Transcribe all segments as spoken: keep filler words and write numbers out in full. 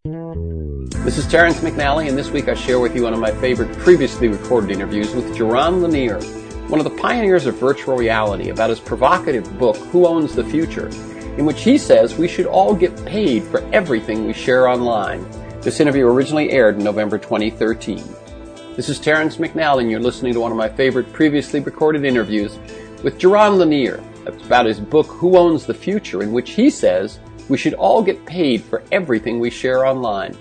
This is Terrence McNally, and this week I share with you one of my favorite previously recorded interviews with Jaron Lanier, one of the pioneers of virtual reality, about his provocative book, Who Owns the Future?, in which he says we should all get paid for everything we share online. This interview originally aired in November twenty thirteen. This is Terrence McNally, and you're listening to one of my favorite previously recorded interviews with Jaron Lanier. It's about his book, Who Owns the Future?, in which he says we should all get paid for everything we share online.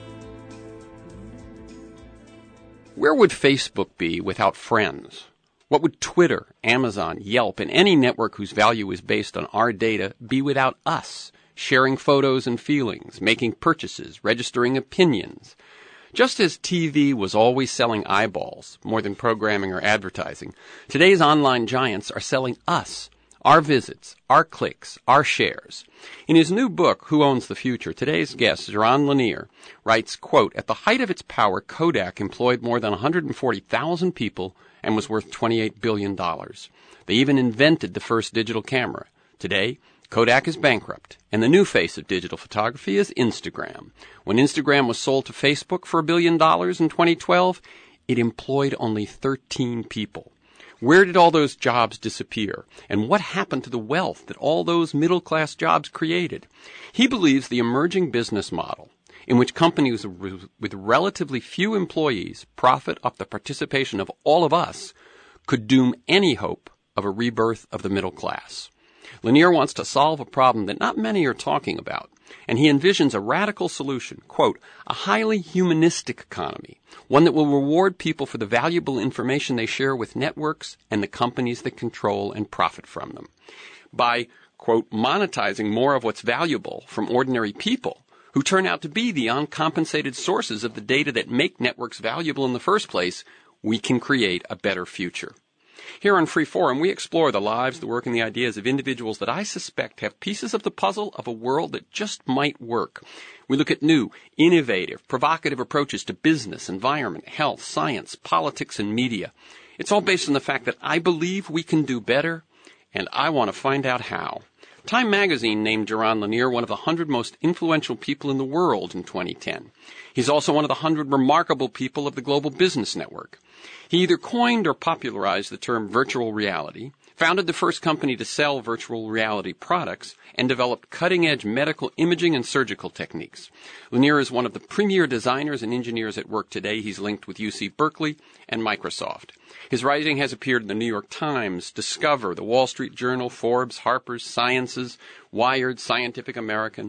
Where would Facebook be without friends? What would Twitter, Amazon, Yelp, and any network whose value is based on our data be without us, sharing photos and feelings, making purchases, registering opinions? Just as T V was always selling eyeballs, more than programming or advertising, today's online giants are selling us, our visits, our clicks, our shares. In his new book, Who Owns the Future?, today's guest, Jaron Lanier, writes, quote, "At the height of its power, Kodak employed more than one hundred forty thousand people and was worth twenty-eight billion dollars. They even invented the first digital camera. Today, Kodak is bankrupt, and the new face of digital photography is Instagram. When Instagram was sold to Facebook for a billion dollars in twenty twelve, it employed only thirteen people. Where did all those jobs disappear? And what happened to the wealth that all those middle-class jobs created?" He believes the emerging business model, in which companies with relatively few employees profit off the participation of all of us, could doom any hope of a rebirth of the middle class. Lanier wants to solve a problem that not many are talking about, and he envisions a radical solution, quote, "a highly humanistic economy, one that will reward people for the valuable information they share with networks and the companies that control and profit from them. By, quote, monetizing more of what's valuable from ordinary people, who turn out to be the uncompensated sources of the data that make networks valuable in the first place, we can create a better future." Here on Freeforum, we explore the lives, the work, and the ideas of individuals that I suspect have pieces of the puzzle of a world that just might work. We look at new, innovative, provocative approaches to business, environment, health, science, politics, and media. It's all based on the fact that I believe we can do better, and I want to find out how. Time magazine named Jaron Lanier one of the one hundred most influential people in the world in twenty ten. He's also one of the one hundred remarkable people of the Global Business Network. He either coined or popularized the term virtual reality, founded the first company to sell virtual reality products, and developed cutting-edge medical imaging and surgical techniques. Lanier is one of the premier designers and engineers at work today. He's linked with U C Berkeley and Microsoft. His writing has appeared in the New York Times, Discover, the Wall Street Journal, Forbes, Harper's, Sciences, Wired, Scientific American.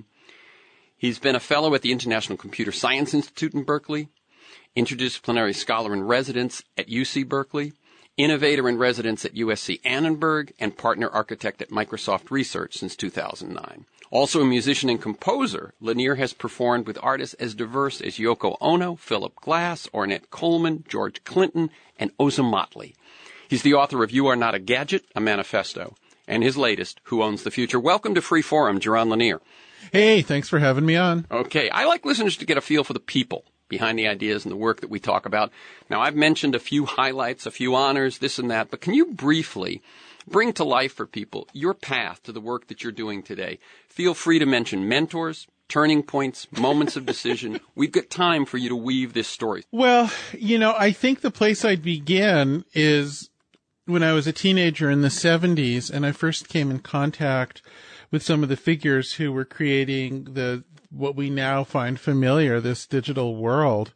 He's been a fellow at the International Computer Science Institute in Berkeley, interdisciplinary scholar in residence at U C Berkeley, innovator in residence at U S C Annenberg, and partner architect at Microsoft Research since two thousand nine. Also a musician and composer, Lanier has performed with artists as diverse as Yoko Ono, Philip Glass, Ornette Coleman, George Clinton, and Oza Motley. He's the author of You Are Not a Gadget, a Manifesto, and his latest, Who Owns the Future? Welcome to Freeforum, Jaron Lanier. Hey, thanks for having me on. Okay, I like listeners to get a feel for the people behind the ideas and the work that we talk about. Now, I've mentioned a few highlights, a few honors, this and that, but can you briefly bring to life for people your path to the work that you're doing today? Feel free to mention mentors, turning points, moments of decision. We've got time for you to weave this story. Well, you know, I think the place I'd begin is when I was a teenager in the seventies, and I first came in contact with some of the figures who were creating the what we now find familiar, this digital world.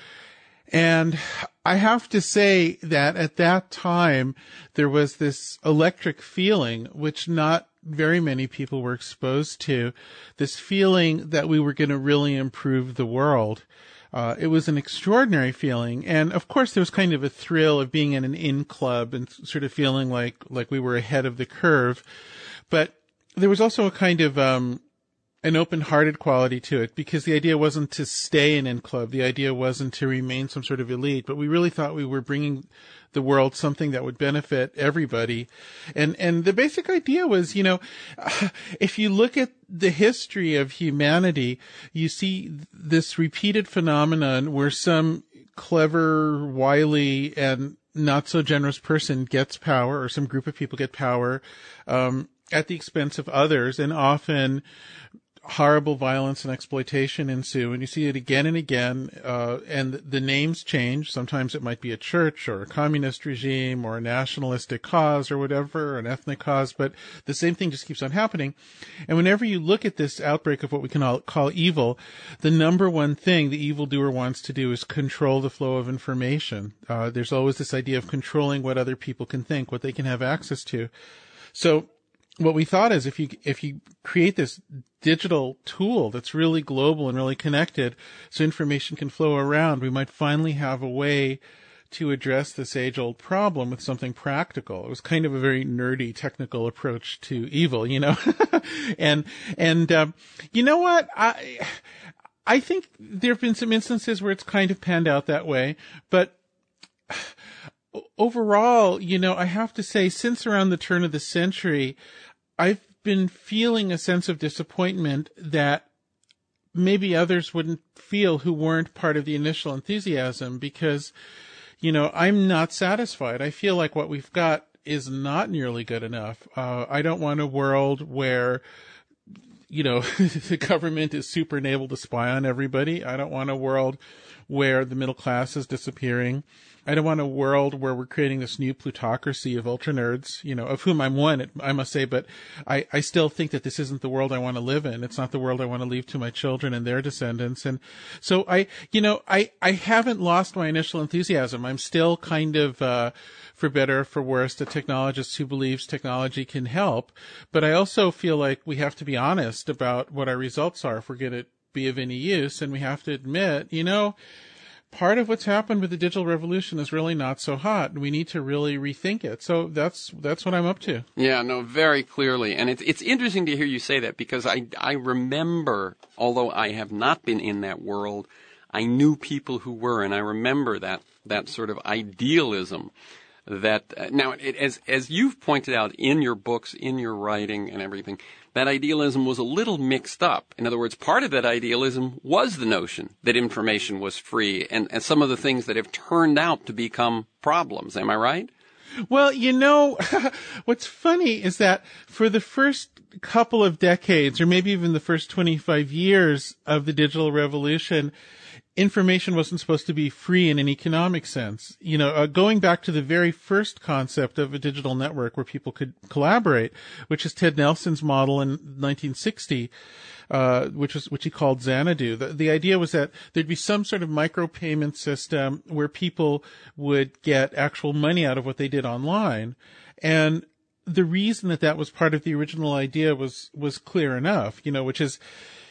And I have to say that at that time, there was this electric feeling, which not very many people were exposed to, this feeling that we were going to really improve the world. Uh, it was an extraordinary feeling. And of course, there was kind of a thrill of being in an in club and sort of feeling like, like we were ahead of the curve. But there was also a kind of, um, an open-hearted quality to it, because the idea wasn't to stay an in club. The idea wasn't to remain some sort of elite, but we really thought we were bringing the world something that would benefit everybody. And, and the basic idea was, you know, if you look at the history of humanity, you see this repeated phenomenon where some clever, wily, and not so generous person gets power, or some group of people get power, um, at the expense of others, and often horrible violence and exploitation ensue, and you see it again and again, uh, and the names change. Sometimes it might be a church or a communist regime or a nationalistic cause or whatever, an ethnic cause, but the same thing just keeps on happening. And whenever you look at this outbreak of what we can all call evil, the number one thing the evildoer wants to do is control the flow of information. Uh, there's always this idea of controlling what other people can think, what they can have access to. So what we thought is if you if you create this digital tool that's really global and really connected so information can flow around, we might finally have a way to address this age-old problem with something practical. It was kind of a very nerdy technical approach to evil, you know. and and um, you know what? I I think there have been some instances where it's kind of panned out that way, but overall, you know, I have to say, since around the turn of the century, I've been feeling a sense of disappointment that maybe others wouldn't feel who weren't part of the initial enthusiasm, because, you know, I'm not satisfied. I feel like what we've got is not nearly good enough. Uh, I don't want a world where, you know, the government is super enabled to spy on everybody. I don't want a world where the middle class is disappearing. I don't want a world where we're creating this new plutocracy of ultra nerds, you know, of whom I'm one, I must say, but I, I still think that this isn't the world I want to live in. It's not the world I want to leave to my children and their descendants. And so I, you know, I, I haven't lost my initial enthusiasm. I'm still kind of, uh, for better or for worse, a technologist who believes technology can help. But I also feel like we have to be honest about what our results are if we're going to be of any use. And we have to admit, you know, part of what's happened with the digital revolution is really not so hot. We need to really rethink it. So that's that's what I'm up to. Yeah, no, very clearly. And it's it's interesting to hear you say that, because I, I remember, although I have not been in that world, I knew people who were, and I remember that that sort of idealism that uh, now, it, as as you've pointed out in your books, in your writing and everything, that idealism was a little mixed up. In other words, part of that idealism was the notion that information was free, and, and some of the things that have turned out to become problems. Am I right? Well, you know, what's funny is that for the first couple of decades, or maybe even the first twenty-five years of the digital revolution, information wasn't supposed to be free in an economic sense. You know, uh, going back to the very first concept of a digital network where people could collaborate, which is Ted Nelson's model in nineteen sixty, uh, which was, which he called Xanadu. The, the idea was that there'd be some sort of micropayment system where people would get actual money out of what they did online. And the reason that that was part of the original idea was, was clear enough, you know, which is,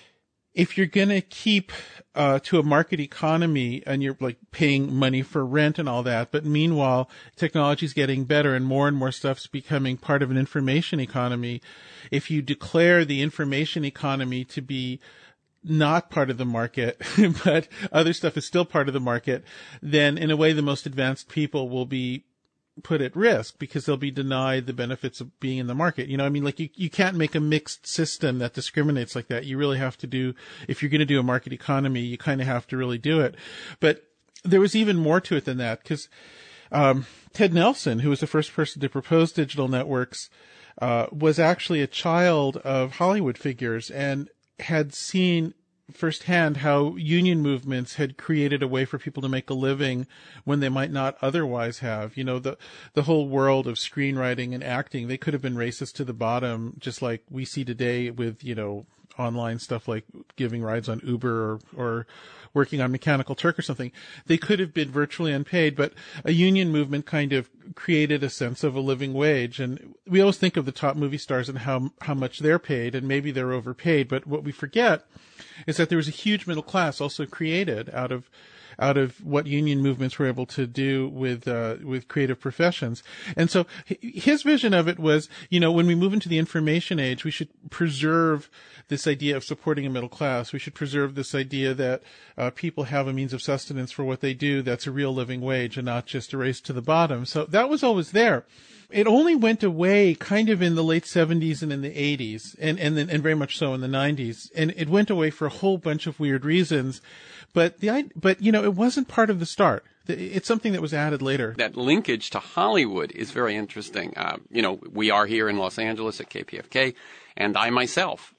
if you're going to keep uh to a market economy and you're like paying money for rent and all that, but meanwhile technology's getting better and more and more stuff's becoming part of an information economy, if you declare the information economy to be not part of the market, but other stuff is still part of the market, then in a way the most advanced people will be put at risk because they'll be denied the benefits of being in the market. You know, I mean, like you, you can't make a mixed system that discriminates like that. You really have to do, if you're going to do a market economy, you kind of have to really do it. But there was even more to it than that, because um, Ted Nelson, who was the first person to propose digital networks, uh, was actually a child of Hollywood figures and had seen firsthand how union movements had created a way for people to make a living when they might not otherwise have. You know, the the whole world of screenwriting and acting, they could have been racist to the bottom, just like we see today with, you know, online stuff like giving rides on Uber or, or working on Mechanical Turk or something. They could have been virtually unpaid, but a union movement kind of created a sense of a living wage. And we always think of the top movie stars and how how much they're paid, and maybe they're overpaid, but what we forget is that there was a huge middle class also created out of out of what union movements were able to do with uh, with creative professions. And so his vision of it was, you know, when we move into the information age, we should preserve this idea of supporting a middle class. We should preserve this idea that uh, people have a means of sustenance for what they do that's a real living wage and not just a race to the bottom. So that was always there. It only went away kind of in the late seventies and in the eighties, and and then and very much so in the nineties. And it went away for a whole bunch of weird reasons. But the but you know, it wasn't part of the start. It's something that was added later. That linkage to Hollywood is very interesting. Uh, you know, we are here in Los Angeles at K P F K, and I myself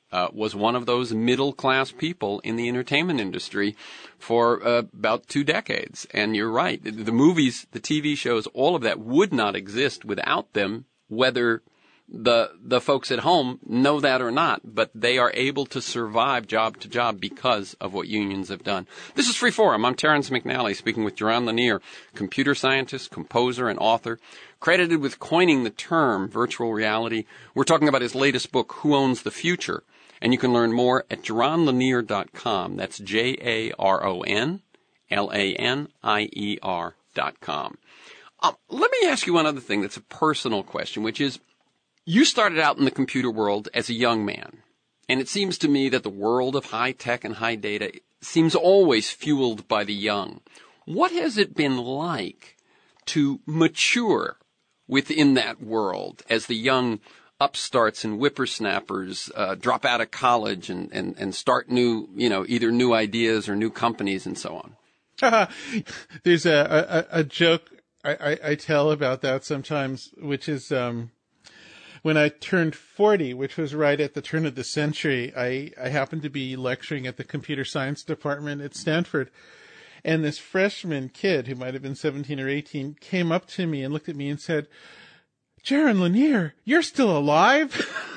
uh, was one of those middle-class people in the entertainment industry for uh, about two decades. And you're right. The, the movies, the T V shows, all of that would not exist without them, whether the the folks at home know that or not, but they are able to survive job to job because of what unions have done. This is Freeforum. I'm Terrence McNally, speaking with Jaron Lanier, computer scientist, composer, and author, credited with coining the term virtual reality. We're talking about his latest book, Who Owns the Future? And you can learn more at jaron lanier dot com. That's J A R O N L A N I E R dot com. Um, let me ask you one other thing that's a personal question, which is, you started out in the computer world as a young man, and it seems to me that the world of high tech and high data seems always fueled by the young. What has it been like to mature within that world as the young upstarts and whippersnappers uh, drop out of college and, and, and start new, you know, either new ideas or new companies and so on? There's a, a, a joke I, I, I tell about that sometimes, which is... um when I turned forty, which was right at the turn of the century, I, I happened to be lecturing at the computer science department at Stanford. And this freshman kid, who might have been seventeen or eighteen, came up to me and looked at me and said, "Jaron Lanier, you're still alive?"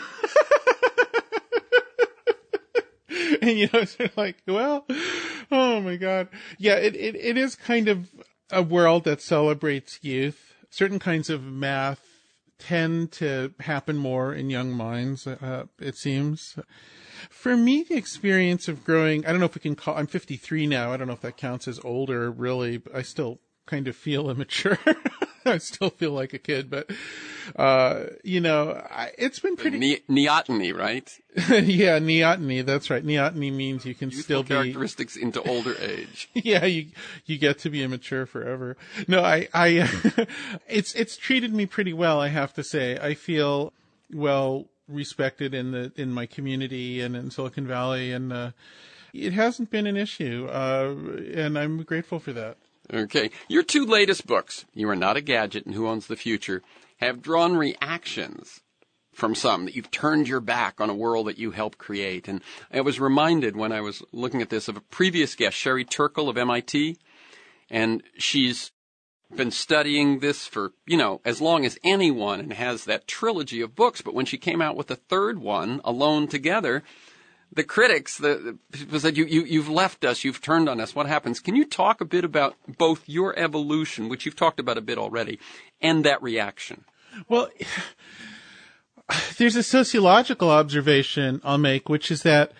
And, you know, it's sort of like, well, oh my God. Yeah, it, it, it is kind of a world that celebrates youth. Certain kinds of math tend to happen more in young minds, uh, it seems. For me, the experience of growing, I don't know if we can call, I'm fifty-three now. I don't know if that counts as older, really. But I still kind of feel immature. I still feel like a kid, but, uh, you know, I, it's been pretty... Ne- neoteny, right? Yeah, neoteny, that's right. Neoteny means you can Youthful still be... characteristics into older age. Yeah, you you get to be immature forever. No, I, I it's it's treated me pretty well, I have to say. I feel well respected in the in my community and in Silicon Valley, and uh, it hasn't been an issue, uh, and I'm grateful for that. Okay. Your two latest books, You Are Not a Gadget and Who Owns the Future, have drawn reactions from some, that you've turned your back on a world that you helped create. And I was reminded when I was looking at this of a previous guest, Sherry Turkle of M I T, and she's been studying this for, you know, as long as anyone and has that trilogy of books. But when she came out with the third one, Alone Together, the critics, the, the people said, you, you, you've left us, you've turned on us, what happens? Can you talk a bit about both your evolution, which you've talked about a bit already, and that reaction? Well, there's a sociological observation I'll make, which is that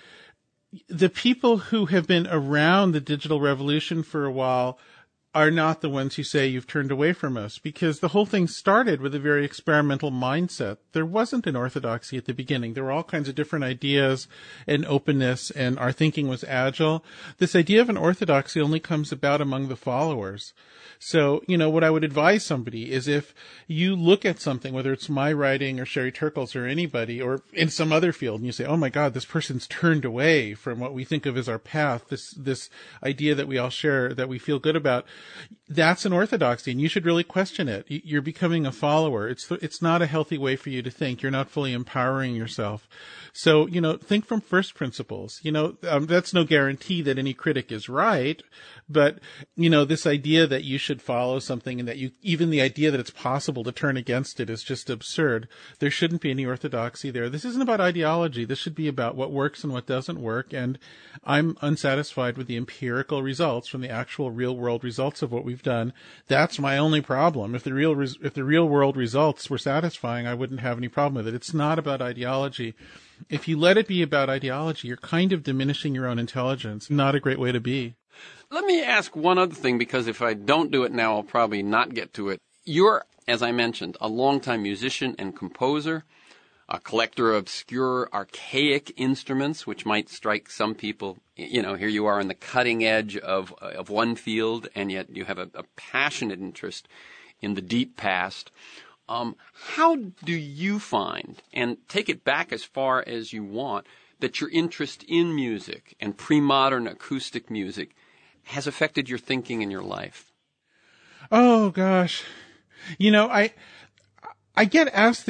the people who have been around the digital revolution for a while are not the ones who say you've turned away from us, because the whole thing started with a very experimental mindset. There wasn't an orthodoxy at the beginning. There were all kinds of different ideas and openness, and our thinking was agile. This idea of an orthodoxy only comes about among the followers. So, you know, what I would advise somebody is, if you look at something, whether it's my writing or Sherry Turkle's or anybody, or in some other field, and you say, oh my God, this person's turned away from what we think of as our path, this, this idea that we all share, that we feel good about, that's an orthodoxy, and you should really question it. You're becoming a follower. It's, it's not a healthy way for you to think. You're not fully empowering yourself. So, you know, think from first principles. You know, um, that's no guarantee that any critic is right, but, you know, this idea that you should follow something, and that you, even the idea that it's possible to turn against it, is just absurd. There shouldn't be any orthodoxy there. This isn't about ideology. This should be about what works and what doesn't work. And I'm unsatisfied with the empirical results from the actual real world results of what we've done. That's my only problem. If the real, res- if the real world results were satisfying, I wouldn't have any problem with it. It's not about ideology. If you let it be about ideology, you're kind of diminishing your own intelligence. Not a great way to be. Let me ask one other thing, because if I don't do it now, I'll probably not get to it. You're, as I mentioned, a longtime musician and composer, a collector of obscure, archaic instruments, which might strike some people. You know, here you are on the cutting edge of of one field, and yet you have a, a passionate interest in the deep past. Um, how do you find, and take it back as far as you want, that your interest in music and pre-modern acoustic music has affected your thinking in your life? Oh, gosh. You know, I I get asked this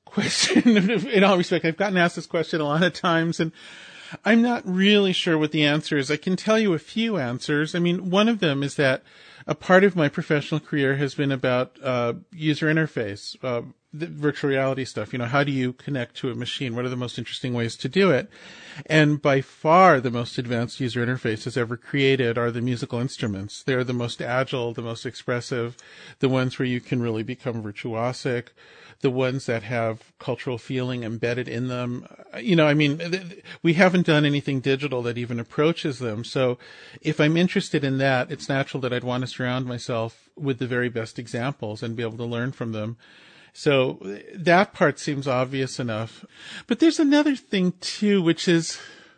question. In all respect, I've gotten asked this question a lot of times, and I'm not really sure what the answer is. I can tell you a few answers. I mean, one of them is that a part of my professional career has been about uh, user interface, uh, the virtual reality stuff. You know, how do you connect to a machine? What are the most interesting ways to do it? And by far the most advanced user interfaces ever created are the musical instruments. They're the most agile, the most expressive, the ones where you can really become virtuosic, the ones that have cultural feeling embedded in them. You know, I mean, th- we haven't done anything digital that even approaches them. So if I'm interested in that, it's natural that I'd want to surround myself with the very best examples and be able to learn from them. So that part seems obvious enough. But there's another thing too, which is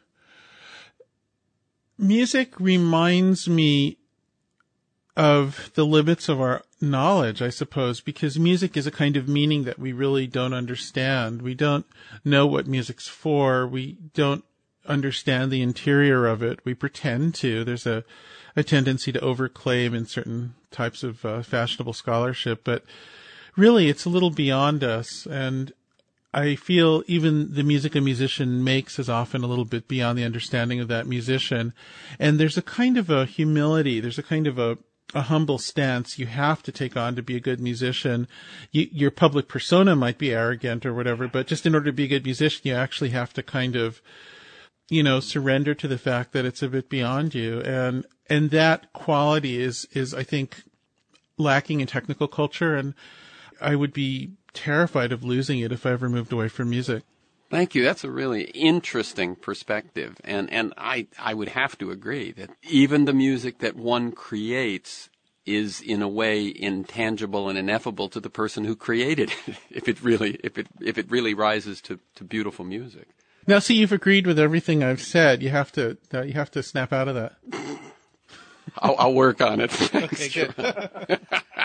music reminds me of the limits of our knowledge, I suppose, because music is a kind of meaning that we really don't understand. We don't know what music's for. We don't understand the interior of it. We pretend to. There's a, a tendency to overclaim in certain types of uh, fashionable scholarship, but really it's a little beyond us. And I feel even the music a musician makes is often a little bit beyond the understanding of that musician. And there's a kind of a humility. There's a kind of a a humble stance you have to take on to be a good musician. You, your public persona might be arrogant or whatever, but just in order to be a good musician, you actually have to kind of, you know, surrender to the fact that it's a bit beyond you. And, and that quality is, is, I think, lacking in technical culture. And I would be terrified of losing it if I ever moved away from music. Thank you. That's a really interesting perspective. And, and I, I would have to agree that even the music that one creates is in a way intangible and ineffable to the person who created it, if it really, if it, if it really rises to, to beautiful music. Now, see, you've agreed with everything I've said. You have to, uh, you have to snap out of that. I'll, I'll work on it. Okay, good.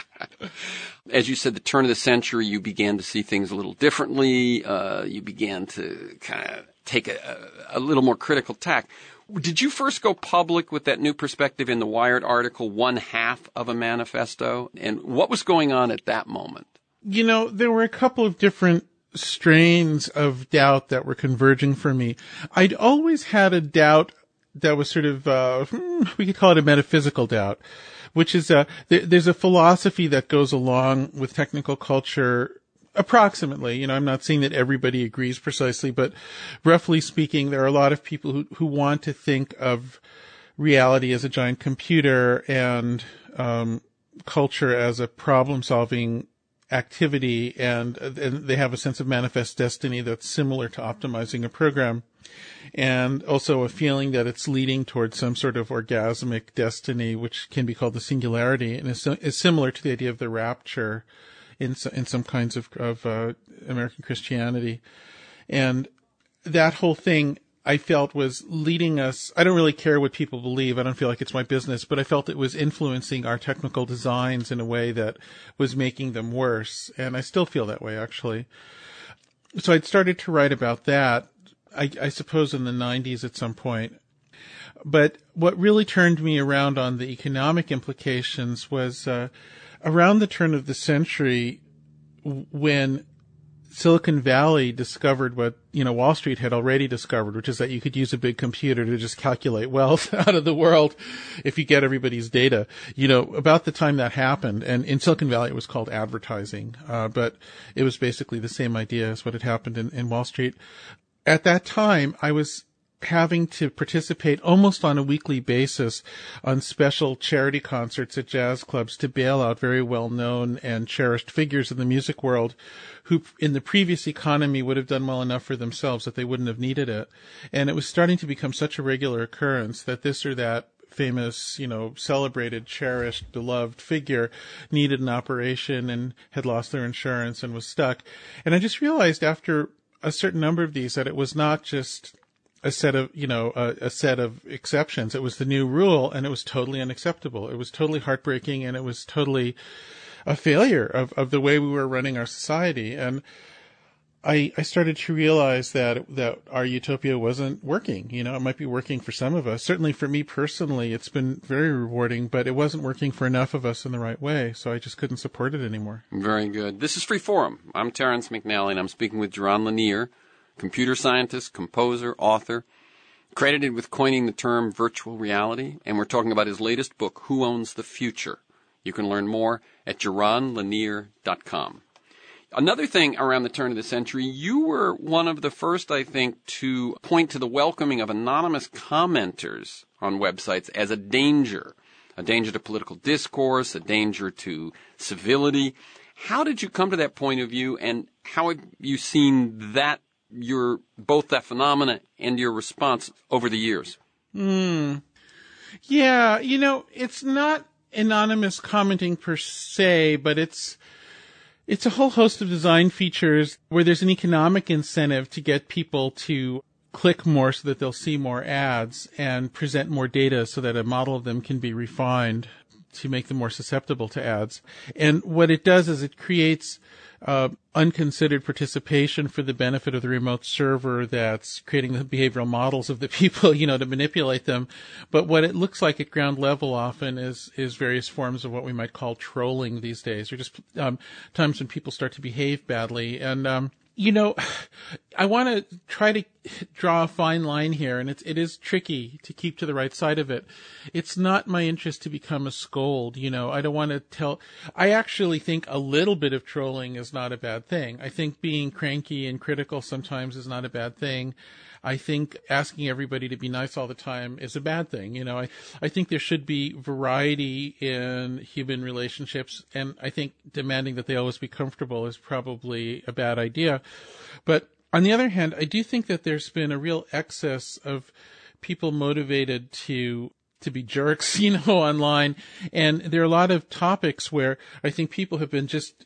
As you said, the turn of the century, you began to see things a little differently. Uh, you began to kind of take a, a little more critical tack. Did you first go public with that new perspective in the Wired article, One Half of a Manifesto? And what was going on at that moment? You know, there were a couple of different strains of doubt that were converging for me. I'd always had a doubt that was sort of, uh, we could call it a metaphysical doubt, which is, uh, th- there's a philosophy that goes along with technical culture approximately. You know, I'm not saying that everybody agrees precisely, but roughly speaking, there are a lot of people who, who want to think of reality as a giant computer and, um, culture as a problem-solving activity, and, and they have a sense of manifest destiny that's similar to optimizing a program. And also a feeling that it's leading towards some sort of orgasmic destiny, which can be called the singularity, and is, is similar to the idea of the rapture in in some kinds of, of uh, American Christianity. And that whole thing, I felt, was leading us. I don't really care what people believe. I don't feel like it's my business, but I felt it was influencing our technical designs in a way that was making them worse. And I still feel that way, actually. So I'd started to write about that. I, I suppose in the nineties at some point. But what really turned me around on the economic implications was uh, around the turn of the century, when Silicon Valley discovered what, you know, Wall Street had already discovered, which is that you could use a big computer to just calculate wealth out of the world if you get everybody's data. You know, about the time that happened, and in Silicon Valley it was called advertising, uh, but it was basically the same idea as what had happened in, in Wall Street. At that time, I was having to participate almost on a weekly basis on special charity concerts at jazz clubs to bail out very well-known and cherished figures in the music world who in the previous economy would have done well enough for themselves that they wouldn't have needed it. And it was starting to become such a regular occurrence that this or that famous, you know, celebrated, cherished, beloved figure needed an operation and had lost their insurance and was stuck. And I just realized after a certain number of these that it was not just a set of, you know, a, a set of exceptions. It was the new rule, and it was totally unacceptable. It was totally heartbreaking, and it was totally a failure of, of the way we were running our society. And I, I started to realize that that our utopia wasn't working. You know, it might be working for some of us. Certainly for me personally, it's been very rewarding, but it wasn't working for enough of us in the right way, so I just couldn't support it anymore. Very good. This is Freeforum. I'm Terrence McNally, and I'm speaking with Jaron Lanier, computer scientist, composer, author, credited with coining the term virtual reality, and we're talking about his latest book, Who Owns the Future? You can learn more at jaron lanier dot com. Another thing around the turn of the century, you were one of the first, I think, to point to the welcoming of anonymous commenters on websites as a danger, a danger to political discourse, a danger to civility. How did you come to that point of view, and how have you seen that, your both that phenomena and your response over the years? Hmm. Yeah, you know, it's not anonymous commenting per se, but it's It's a whole host of design features where there's an economic incentive to get people to click more so that they'll see more ads and present more data so that a model of them can be refined to make them more susceptible to ads. And what it does is it creates uh, unconsidered participation for the benefit of the remote server that's creating the behavioral models of the people, you know, to manipulate them. But what it looks like at ground level often is is various forms of what we might call trolling these days, or just um, times when people start to behave badly. And um, you know, I want to try to draw a fine line here, and it's, it is tricky to keep to the right side of it. It's not my interest to become a scold, you know. I don't want to tell, I actually think a little bit of trolling is not a bad thing. I think being cranky and critical sometimes is not a bad thing. I think asking everybody to be nice all the time is a bad thing. You know, I, I think there should be variety in human relationships, and I think demanding that they always be comfortable is probably a bad idea. But on the other hand, I do think that there's been a real excess of people motivated to to be jerks, you know, online. And there are a lot of topics where I think people have been just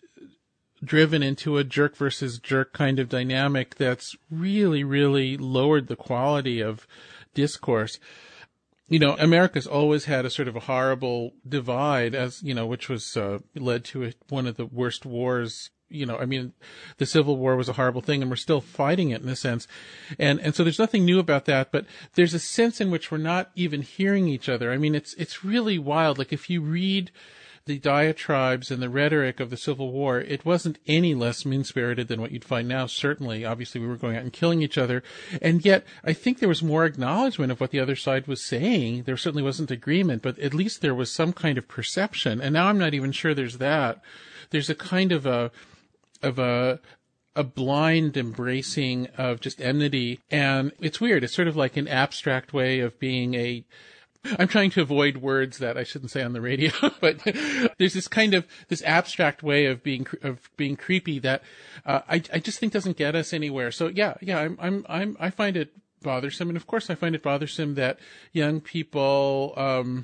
driven into a jerk versus jerk kind of dynamic that's really, really lowered the quality of discourse. You know, America's always had a sort of a horrible divide, as, you know, which was uh, led to a, one of the worst wars. You know, I mean, the Civil War was a horrible thing, and we're still fighting it in a sense. And and so there's nothing new about that, but there's a sense in which we're not even hearing each other. I mean, it's it's really wild. Like, if you read the diatribes and the rhetoric of the Civil War, it wasn't any less mean-spirited than what you'd find now, certainly. Obviously, we were going out and killing each other. And yet, I think there was more acknowledgement of what the other side was saying. There certainly wasn't agreement, but at least there was some kind of perception. And now I'm not even sure there's that. There's a kind of a, of a, a blind embracing of just enmity. And it's weird. It's sort of like an abstract way of being a, I'm trying to avoid words that I shouldn't say on the radio, but there's this kind of, this abstract way of being, of being creepy that, uh, I, I just think doesn't get us anywhere. So yeah, yeah, I'm, I'm, I'm, I find it bothersome. And of course I find it bothersome that young people, um,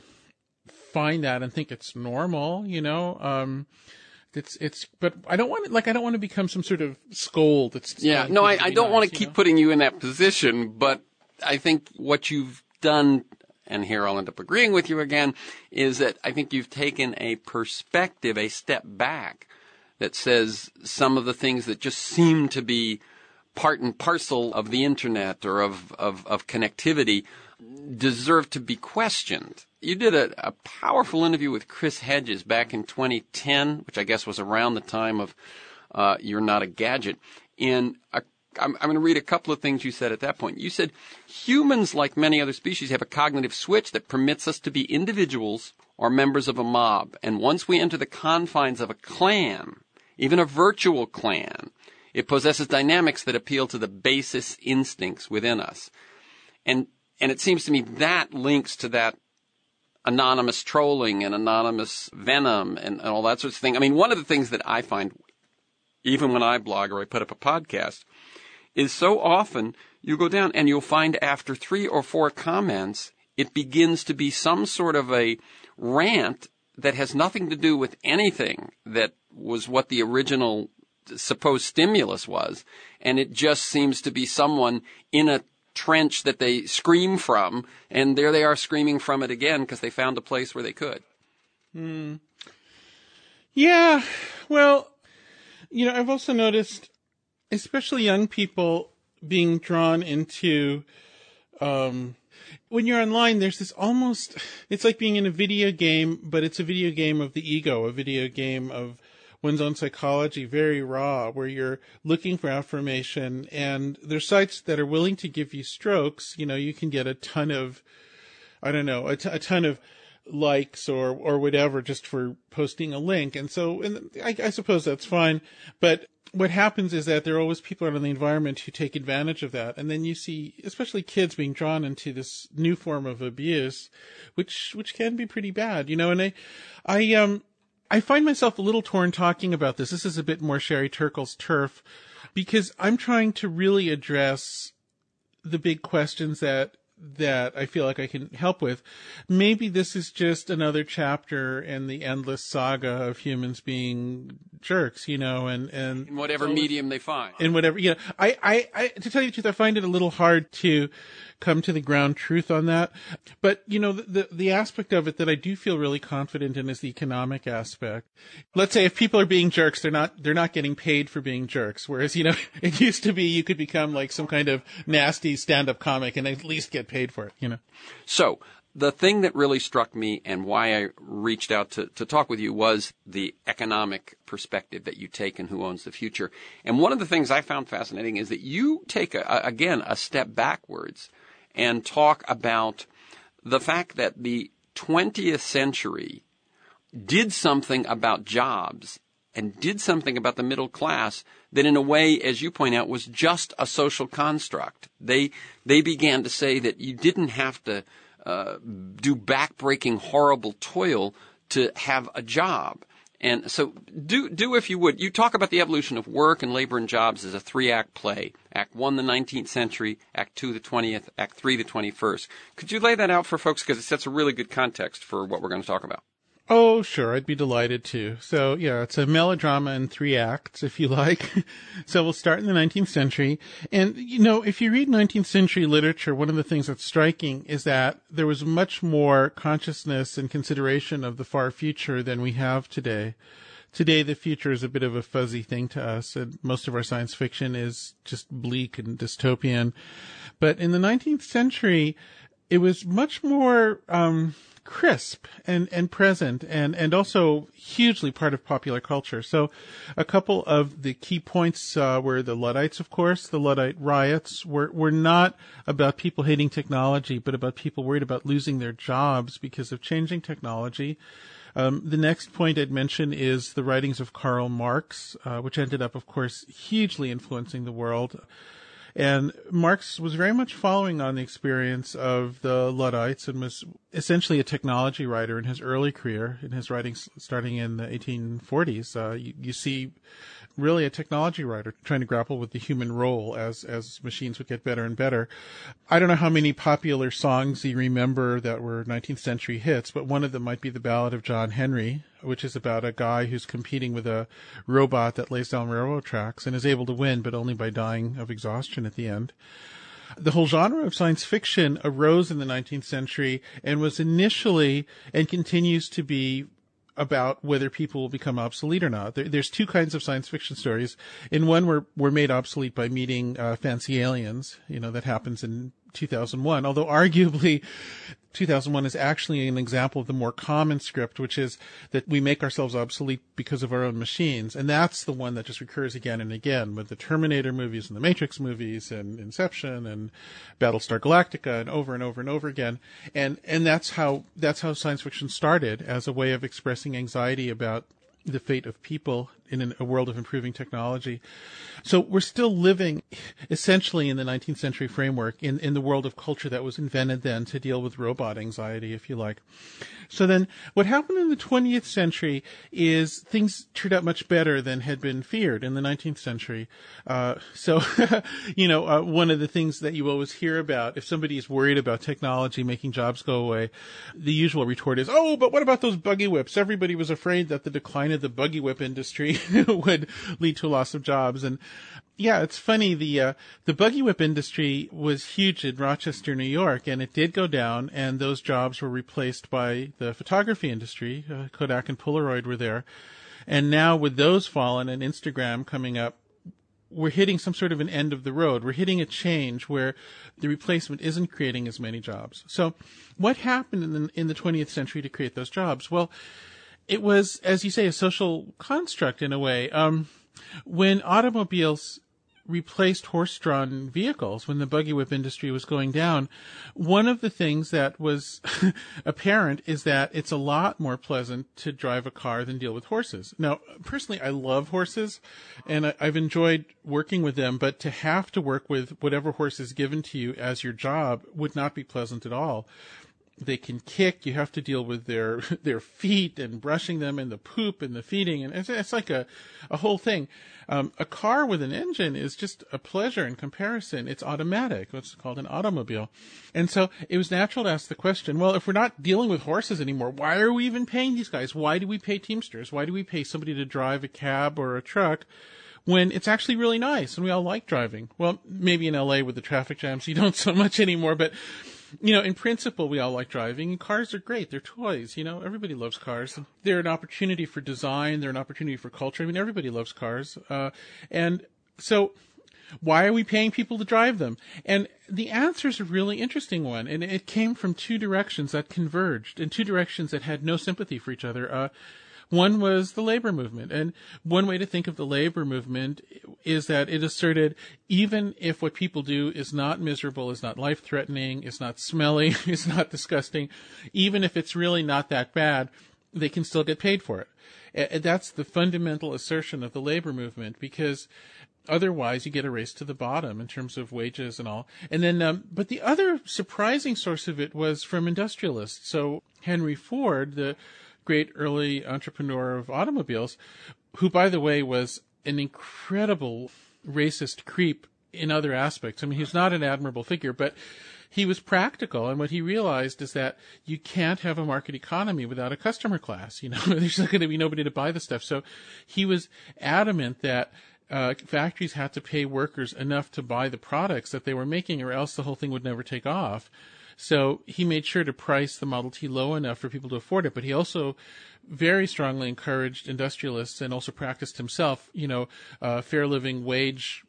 find that and think it's normal, you know, um, It's, it's, but I don't want to, like, I don't want to become some sort of scold. It's, yeah, no, I, I don't nice, want to keep know? putting you in that position, but I think what you've done, and here I'll end up agreeing with you again, is that I think you've taken a perspective, a step back that says some of the things that just seem to be part and parcel of the internet or of, of, of connectivity deserve to be questioned. You did a, a powerful interview with Chris Hedges back in twenty ten, which I guess was around the time of uh, You're Not a Gadget. And a I'm, I'm going to read a couple of things you said at that point. You said, humans, like many other species, have a cognitive switch that permits us to be individuals or members of a mob. And once we enter the confines of a clan, even a virtual clan, it possesses dynamics that appeal to the basest instincts within us. And, and it seems to me that links to that anonymous trolling and anonymous venom and, and all that sort of thing. I mean, one of the things that I find, even when I blog or I put up a podcast, is so often you go down and you'll find after three or four comments, it begins to be some sort of a rant that has nothing to do with anything that was what the original supposed stimulus was. And it just seems to be someone in a trench that they scream from, and there they are screaming from it again because they found a place where they could. Hmm. Yeah, well, you know, I've also noticed especially young people being drawn into, um, when you're online, there's this almost, it's like being in a video game, but it's a video game of the ego, a video game of one's own psychology, very raw, where you're looking for affirmation. And there's sites that are willing to give you strokes. You know, you can get a ton of, I don't know, a, t- a ton of likes or, or whatever just for posting a link. And so, and I, I suppose that's fine. But what happens is that there are always people out in the environment who take advantage of that. And then you see, especially kids being drawn into this new form of abuse, which, which can be pretty bad, you know, and I, I, um, I find myself a little torn talking about this. This is a bit more Sherry Turkle's turf because I'm trying to really address the big questions that that I feel like I can help with. Maybe this is just another chapter in the endless saga of humans being jerks, you know, and, and in whatever medium they find. In whatever, you know, I, I, I, to tell you the truth, I find it a little hard to come to the ground truth on that. But, you know, the, the, the aspect of it that I do feel really confident in is the economic aspect. Let's say if people are being jerks, they're not, they're not getting paid for being jerks. Whereas, you know, it used to be you could become like some kind of nasty stand-up comic and at least get paid for it, you know. So the thing that really struck me and why I reached out to, to talk with you was the economic perspective that you take in Who Owns the Future. And one of the things I found fascinating is that you take, a, again, a step backwards and talk about the fact that the twentieth century did something about jobs and did something about the middle class that in a way, as you point out, was just a social construct. They they began to say that you didn't have to uh, do backbreaking, horrible toil to have a job. And so do, do if you would, you talk about the evolution of work and labor and jobs as a three-act play. Act one, the nineteenth century, Act two, the twentieth, Act three, the twenty-first. Could you lay that out for folks? Because it sets a really good context for what we're going to talk about. Oh, sure. I'd be delighted to. So, yeah, it's a melodrama in three acts, if you like. So we'll start in the nineteenth century. And, you know, if you read nineteenth century literature, one of the things that's striking is that there was much more consciousness and consideration of the far future than we have today. Today, the future is a bit of a fuzzy thing to us, and most of our science fiction is just bleak and dystopian. But in the nineteenth century, it was much more um crisp and, and present and, and also hugely part of popular culture. So a couple of the key points uh, were the Luddites, of course. The Luddite riots were, were not about people hating technology, but about people worried about losing their jobs because of changing technology. Um, the next point I'd mention is the writings of Karl Marx, uh, which ended up, of course, hugely influencing the world. And Marx was very much following on the experience of the Luddites and was essentially a technology writer in his early career, in his writings starting in the eighteen forties. Uh, you, you see really a technology writer trying to grapple with the human role as, as machines would get better and better. I don't know how many popular songs you remember that were nineteenth century hits, but one of them might be the Ballad of John Henry, which is about a guy who's competing with a robot that lays down railroad tracks and is able to win, but only by dying of exhaustion at the end. The whole genre of science fiction arose in the nineteenth century and was initially and continues to be about whether people will become obsolete or not. There, there's two kinds of science fiction stories. In one, we're, we're made obsolete by meeting uh, fancy aliens. You know, that happens in two thousand one, although arguably two thousand one is actually an example of the more common script, which is that we make ourselves obsolete because of our own machines. And that's the one that just recurs again and again with the Terminator movies and the Matrix movies and Inception and Battlestar Galactica and over and over and over again. And, and that's how, that's how science fiction started, as a way of expressing anxiety about the fate of people in an, a world of improving technology. So we're still living essentially in the nineteenth century framework in, in the world of culture that was invented then to deal with robot anxiety, if you like. So then what happened in the twentieth century is things turned out much better than had been feared in the nineteenth century. Uh, so, you know, uh, one of the things that you always hear about, if somebody is worried about technology making jobs go away, the usual retort is, oh, but what about those buggy whips? Everybody was afraid that the decline of the buggy whip industry would lead to a loss of jobs. And yeah, it's funny. The, uh, the buggy whip industry was huge in Rochester, New York, and it did go down, and those jobs were replaced by the photography industry. Uh, Kodak and Polaroid were there. And now with those fallen and Instagram coming up, we're hitting some sort of an end of the road. We're hitting a change where the replacement isn't creating as many jobs. So what happened in the, in the twentieth century to create those jobs? Well, it was, as you say, a social construct in a way. Um, when automobiles replaced horse-drawn vehicles, when the buggy whip industry was going down, one of the things that was apparent is that it's a lot more pleasant to drive a car than deal with horses. Now, personally, I love horses, and I, I've enjoyed working with them, but to have to work with whatever horse is given to you as your job would not be pleasant at all. They can kick. You have to deal with their their feet and brushing them and the poop and the feeding. And it's, it's like a, a whole thing. Um, a car with an engine is just a pleasure in comparison. It's automatic, what's called an automobile. And so it was natural to ask the question, well, if we're not dealing with horses anymore, why are we even paying these guys? Why do we pay Teamsters? Why do we pay somebody to drive a cab or a truck when it's actually really nice and we all like driving? Well, maybe in L A with the traffic jams, you don't so much anymore, but you know, in principle, we all like driving, and cars are great. They're toys, you know. Everybody loves cars. They're an opportunity for design. They're an opportunity for culture. I mean, everybody loves cars. Uh, and so why are we paying people to drive them? And the answer is a really interesting one, and it came from two directions that converged, and two directions that had no sympathy for each other. Uh, One was the labor movement. And one way to think of the labor movement is that it asserted even if what people do is not miserable, is not life-threatening, is not smelly, is not disgusting, even if it's really not that bad, they can still get paid for it. And that's the fundamental assertion of the labor movement, because otherwise you get a race to the bottom in terms of wages and all. And then, um, but the other surprising source of it was from industrialists. So Henry Ford, the great early entrepreneur of automobiles, who, by the way, was an incredible racist creep in other aspects. I mean, he's not an admirable figure, but he was practical. And what he realized is that you can't have a market economy without a customer class. You know, there's not going to be nobody to buy the stuff. So he was adamant that uh, factories had to pay workers enough to buy the products that they were making, or else the whole thing would never take off. So he made sure to price the Model T low enough for people to afford it, but he also very strongly encouraged industrialists, and also practiced himself, you know, uh, fair living wage,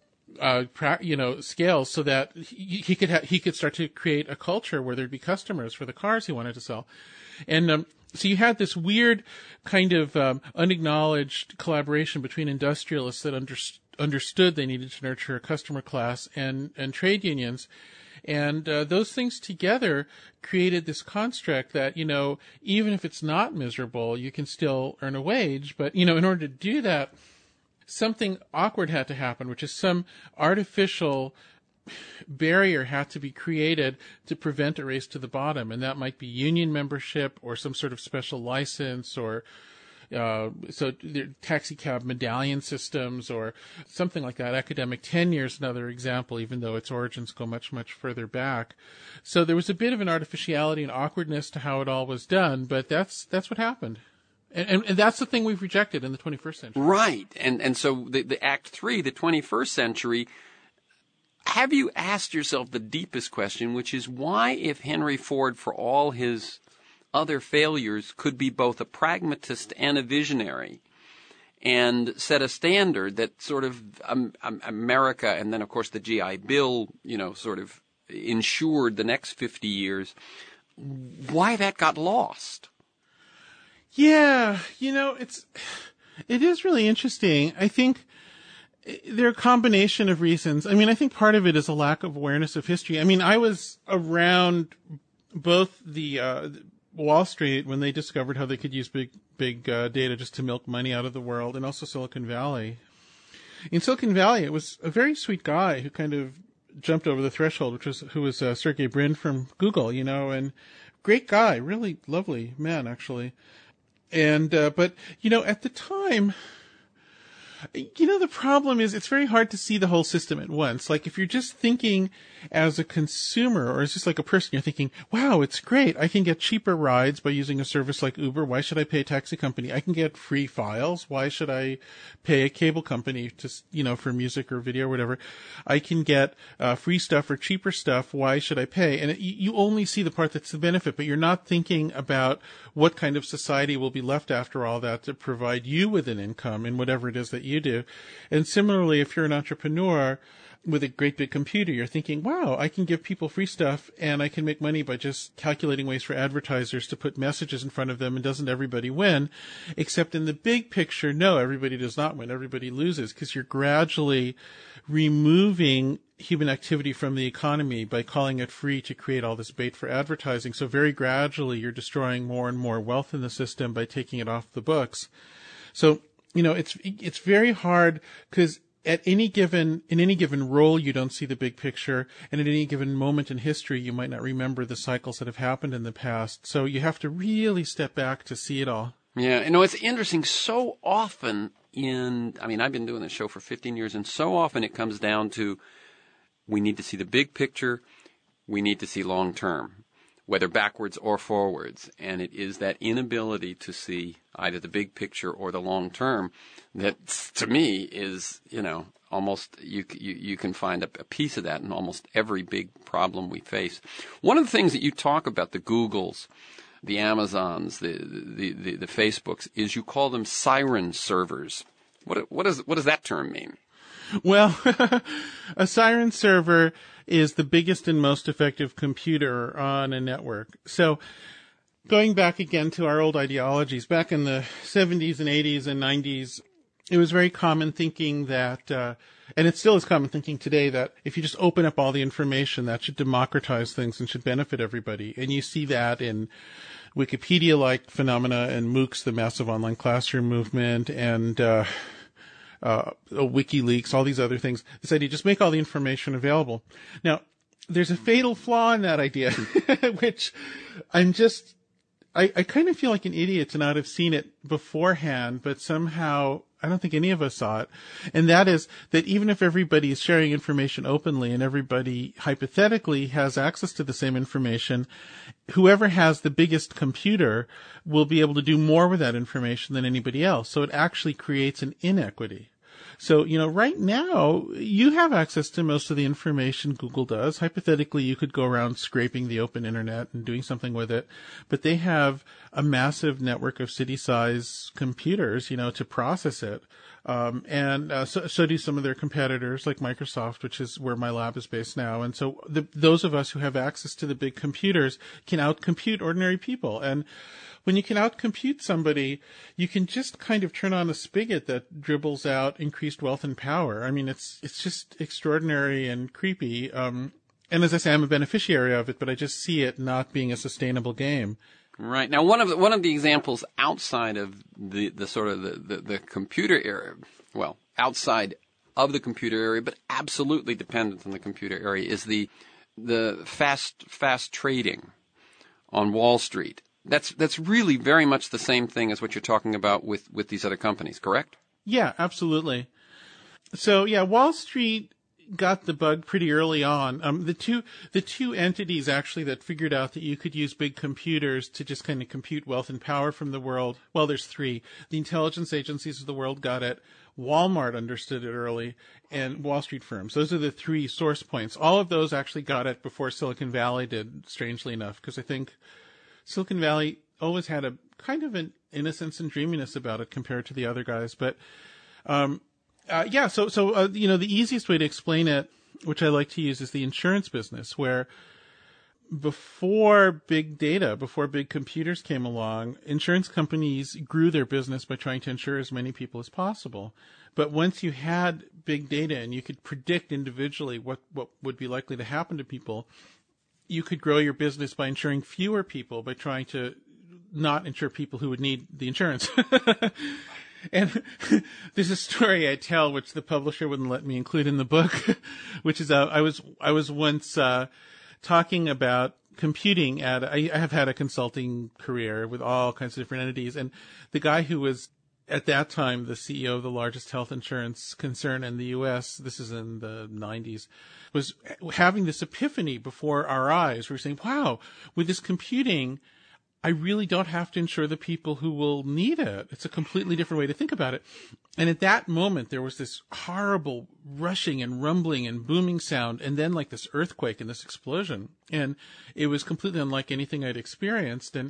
uh, pra- you know, scales, so that he, he could ha- he could start to create a culture where there'd be customers for the cars he wanted to sell. And um, so you had this weird kind of um, unacknowledged collaboration between industrialists that under- understood they needed to nurture a customer class, and, and trade unions. And uh, those things together created this construct that, you know, even if it's not miserable, you can still earn a wage. But, you know, in order to do that, something awkward had to happen, which is some artificial barrier had to be created to prevent a race to the bottom. And that might be union membership, or some sort of special license, or Uh, so taxi cab medallion systems, or something like that. Academic tenure is another example, even though its origins go much, much further back. So there was a bit of an artificiality and awkwardness to how it all was done, but that's that's what happened. And, and, and that's the thing we've rejected in the twenty-first century. Right. And and so the, the Act Three, the twenty-first century, have you asked yourself the deepest question, which is why, if Henry Ford, for all his other failures, could be both a pragmatist and a visionary, and set a standard that sort of um, um, America, and then of course the G I Bill, you know, sort of ensured the next fifty years, why that got lost? Yeah, you know, it's, it is really interesting. I think there are a combination of reasons. I mean, I think part of it is a lack of awareness of history. I mean, I was around both the, uh, Wall Street when they discovered how they could use big, big uh, data just to milk money out of the world, and also Silicon Valley. In Silicon Valley, it was a very sweet guy who kind of jumped over the threshold, which was who was uh, Sergey Brin from Google, you know, and great guy, really lovely man, actually. And uh, but you know, at the time, you know, the problem is it's very hard to see the whole system at once. Like, if you're just thinking as a consumer, or as just like a person, you're thinking, wow, it's great. I can get cheaper rides by using a service like Uber. Why should I pay a taxi company? I can get free files. Why should I pay a cable company to, you know, for music or video or whatever? I can get uh, free stuff or cheaper stuff. Why should I pay? And it, you only see the part that's the benefit, but you're not thinking about what kind of society will be left after all that to provide you with an income in whatever it is that you do. And similarly, if you're an entrepreneur with a great big computer, you're thinking, wow, I can give people free stuff and I can make money by just calculating ways for advertisers to put messages in front of them, and doesn't everybody win? Except in the big picture, no, everybody does not win. Everybody loses, because you're gradually removing human activity from the economy by calling it free to create all this bait for advertising. So very gradually you're destroying more and more wealth in the system by taking it off the books. So, you know, it's it's very hard, because at any given, in any given role, you don't see the big picture. And at any given moment in history, you might not remember the cycles that have happened in the past. So you have to really step back to see it all. Yeah. You know, it's interesting. So often in, I mean, I've been doing this show for fifteen years, and so often it comes down to, we need to see the big picture. We need to see long term, whether backwards or forwards. And it is that inability to see either the big picture or the long term that, to me, is, you know, almost, you you, you can find a, a piece of that in almost every big problem we face. One of the things that you talk about, the Googles, the Amazons, the the, the, the Facebooks, is you call them siren servers. What what does what does that term mean? Well, a siren server is the biggest and most effective computer on a network. So going back again to our old ideologies, back in the seventies and eighties and nineties, it was very common thinking that, uh, and it still is common thinking today, that if you just open up all the information, that should democratize things and should benefit everybody. And you see that in Wikipedia-like phenomena and MOOCs, the massive online classroom movement, and uh Uh, WikiLeaks, all these other things. This idea, just make all the information available. Now, there's a fatal flaw in that idea, which I'm just, I, I kind of feel like an idiot to not have seen it beforehand, but somehow I don't think any of us saw it. And that is that even if everybody is sharing information openly and everybody hypothetically has access to the same information, whoever has the biggest computer will be able to do more with that information than anybody else. So it actually creates an inequity. So, you know, right now, you have access to most of the information Google does. Hypothetically, you could go around scraping the open internet and doing something with it. But they have a massive network of city-size computers, you know, to process it. Um, and uh, so, so do some of their competitors, like Microsoft, which is where my lab is based now. And so the, those of us who have access to the big computers can outcompute ordinary people. And when you can outcompute somebody, you can just kind of turn on a spigot that dribbles out increased wealth and power. I mean, it's it's just extraordinary and creepy. Um, and as I say, I'm a beneficiary of it, but I just see it not being a sustainable game. Right. Now, one of the, one of the examples outside of the, the sort of the, the, the computer area, well, outside of the computer area, but absolutely dependent on the computer area, is the the fast fast trading on Wall Street. That's that's really very much the same thing as what you're talking about with, with these other companies, correct? Yeah, absolutely. So, yeah, Wall Street got the bug pretty early on. Um, the two the two entities actually that figured out that you could use big computers to just kind of compute wealth and power from the world. Well, there's three. The intelligence agencies of the world got it. Walmart understood it early, and Wall Street firms. Those are the three source points. All of those actually got it before Silicon Valley did, strangely enough, because I think Silicon Valley always had a kind of an innocence and dreaminess about it compared to the other guys. But, um, uh, yeah, so, so, uh, you know, the easiest way to explain it, which I like to use, is the insurance business, where before big data, before big computers came along, insurance companies grew their business by trying to insure as many people as possible. But once you had big data and you could predict individually what, what would be likely to happen to people, you could grow your business by insuring fewer people, by trying to not insure people who would need the insurance. And there's a story I tell, which the publisher wouldn't let me include in the book, which is, uh, I was, I was once, uh, talking about computing at, I, I have had a consulting career with all kinds of different entities. And the guy who was at that time the C E O of the largest health insurance concern in the U S, this is in the nineties, was having this epiphany before our eyes. We were saying, wow, with this computing, I really don't have to insure the people who will need it. It's a completely different way to think about it. And at that moment, there was this horrible rushing and rumbling and booming sound, and then like this earthquake and this explosion. And it was completely unlike anything I'd experienced. And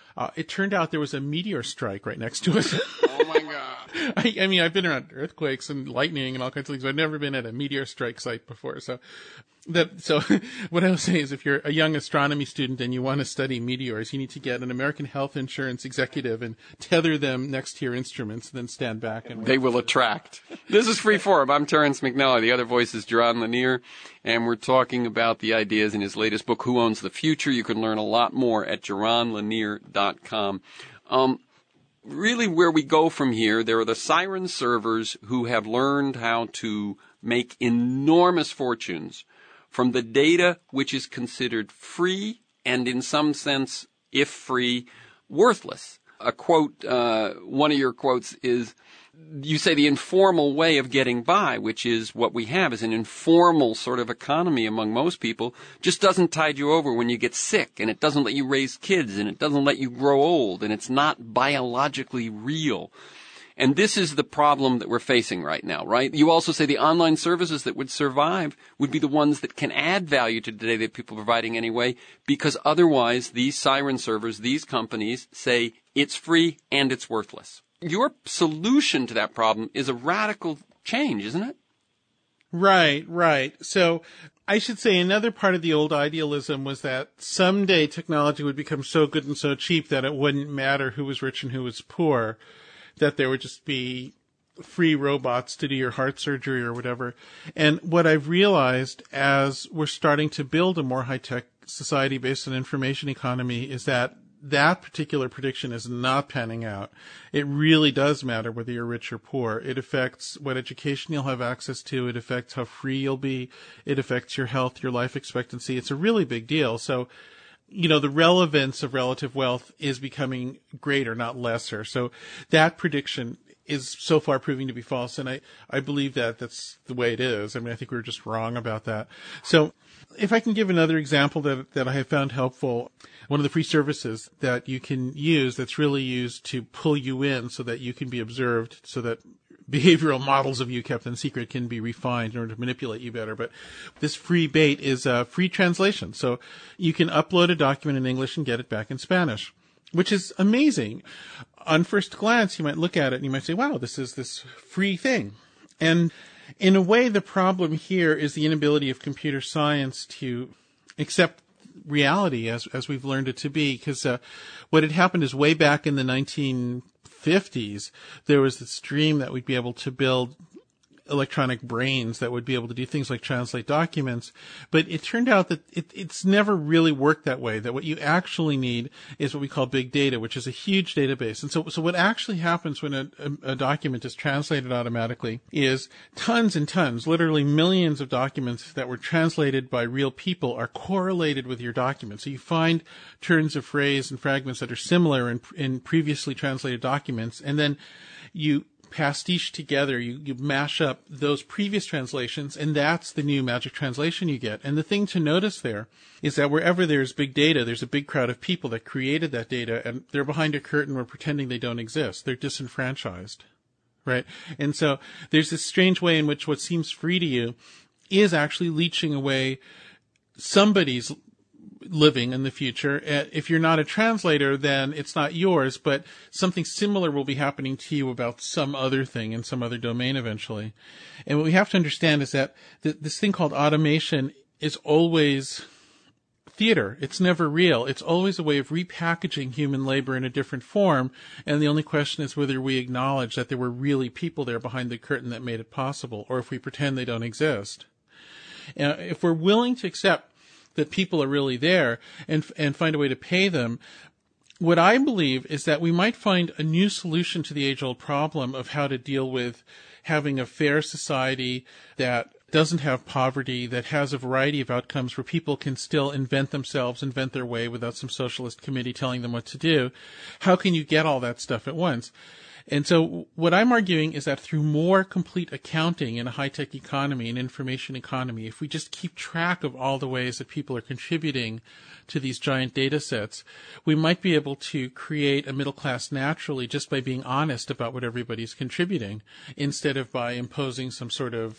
Uh, it turned out there was a meteor strike right next to us. Oh my God. I, I mean, I've been around earthquakes and lightning and all kinds of things, but I've never been at a meteor strike site before. So that, so what I will say is if you're a young astronomy student and you want to study meteors, you need to get an American health insurance executive and tether them next to your instruments, then stand back and wait. They will attract. This is Freeform. I'm Terrence McNally. The other voice is Jaron Lanier, and we're talking about the ideas in his latest book, Who Owns the Future? You can learn a lot more at jaron lanier dot com. Um, really where we go from here, there are the siren servers who have learned how to make enormous fortunes from the data which is considered free and in some sense, if free, worthless. A quote, uh, one of your quotes is, you say the informal way of getting by, which is what we have, is an informal sort of economy among most people, just doesn't tide you over when you get sick, and it doesn't let you raise kids, and it doesn't let you grow old, and it's not biologically real. And this is the problem that we're facing right now, right? You also say the online services that would survive would be the ones that can add value to the data that people are providing anyway, because otherwise these siren servers, these companies say it's free and it's worthless. Your solution to that problem is a radical change, isn't it? Right, right. So I should say another part of the old idealism was that someday technology would become so good and so cheap that it wouldn't matter who was rich and who was poor, that there would just be free robots to do your heart surgery or whatever. And what I've realized as we're starting to build a more high-tech society based on information economy is that that particular prediction is not panning out. It really does matter whether you're rich or poor. It affects what education you'll have access to. It affects how free you'll be. It affects your health, your life expectancy. It's a really big deal. So, you know, the relevance of relative wealth is becoming greater, not lesser. So that prediction is so far proving to be false. And I, I believe that that's the way it is. I mean, I think we were just wrong about that. So if I can give another example that, that I have found helpful, one of the free services that you can use that's really used to pull you in so that you can be observed, so that behavioral models of you kept in secret can be refined in order to manipulate you better. But this free bait is a free translation. So you can upload a document in English and get it back in Spanish, which is amazing. On first glance, you might look at it and you might say, wow, this is this free thing. And in a way, the problem here is the inability of computer science to accept reality as as we've learned it to be, because uh, what had happened is way back in the nineteen fifties, there was this dream that we'd be able to build electronic brains that would be able to do things like translate documents. But it turned out that it, it's never really worked that way, that what you actually need is what we call big data, which is a huge database. And so, so what actually happens when a, a, a document is translated automatically is tons and tons, literally millions of documents that were translated by real people are correlated with your document. So you find turns of phrase and fragments that are similar in, in previously translated documents, and then you pastiche together, you, you mash up those previous translations, and that's the new magic translation you get. And the thing to notice there is that wherever there's big data, there's a big crowd of people that created that data, and they're behind a curtain or pretending they don't exist. They're disenfranchised, right? And so there's this strange way in which what seems free to you is actually leeching away somebody's living in the future. If you're not a translator, then it's not yours, but something similar will be happening to you about some other thing in some other domain eventually. And what we have to understand is that th- this thing called automation is always theater. It's never real. It's always a way of repackaging human labor in a different form. And the only question is whether we acknowledge that there were really people there behind the curtain that made it possible, or if we pretend they don't exist. And if we're willing to accept that people are really there and and find a way to pay them, what I believe is that we might find a new solution to the age-old problem of how to deal with having a fair society that doesn't have poverty, that has a variety of outcomes where people can still invent themselves, invent their way without some socialist committee telling them what to do. How can you get all that stuff at once? And so what I'm arguing is that through more complete accounting in a high-tech economy, an information economy, if we just keep track of all the ways that people are contributing to these giant data sets, we might be able to create a middle class naturally just by being honest about what everybody's contributing, instead of by imposing some sort of,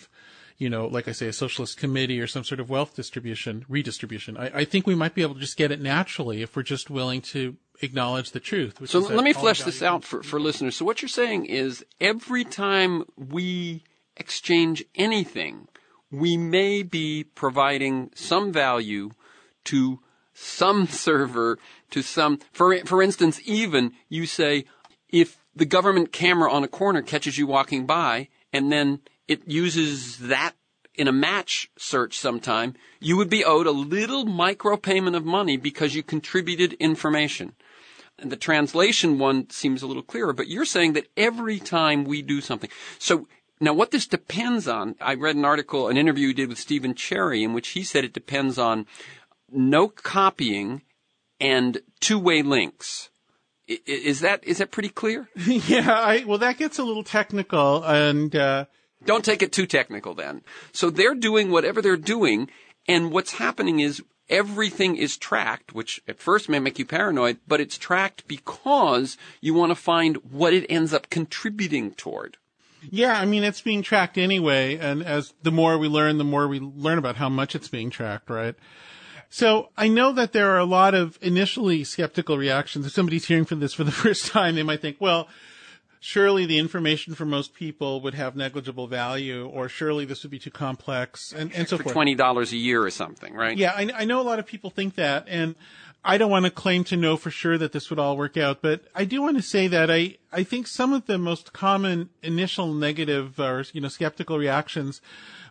you know, like I say, a socialist committee or some sort of wealth distribution, redistribution. I, I think we might be able to just get it naturally if we're just willing to acknowledge the truth. So let me flesh this out for, for listeners. So what you're saying is every time we exchange anything, we may be providing some value to some server, to some, for, for instance, even you say, if the government camera on a corner catches you walking by and then it uses that in a match search sometime, you would be owed a little micro payment of money because you contributed information. And the translation one seems a little clearer, but you're saying that every time we do something. So now what this depends on, I read an article, an interview you did with Stephen Cherry in which he said it depends on no copying and two-way links. Is that, is that pretty clear? Yeah, I, well, that gets a little technical and, uh, don't take it too technical then. So they're doing whatever they're doing, and what's happening is everything is tracked, which at first may make you paranoid, but it's tracked because you want to find what it ends up contributing toward. Yeah, I mean, it's being tracked anyway, and as the more we learn, the more we learn about how much it's being tracked, right? So I know that there are a lot of initially skeptical reactions. If somebody's hearing from this for the first time, they might think, well, surely the information for most people would have negligible value, or surely this would be too complex, and, and so for forth. twenty dollars a year or something, right? Yeah, I, I know a lot of people think that, and I don't want to claim to know for sure that this would all work out, but I do want to say that I, I think some of the most common initial negative or, you know, skeptical reactions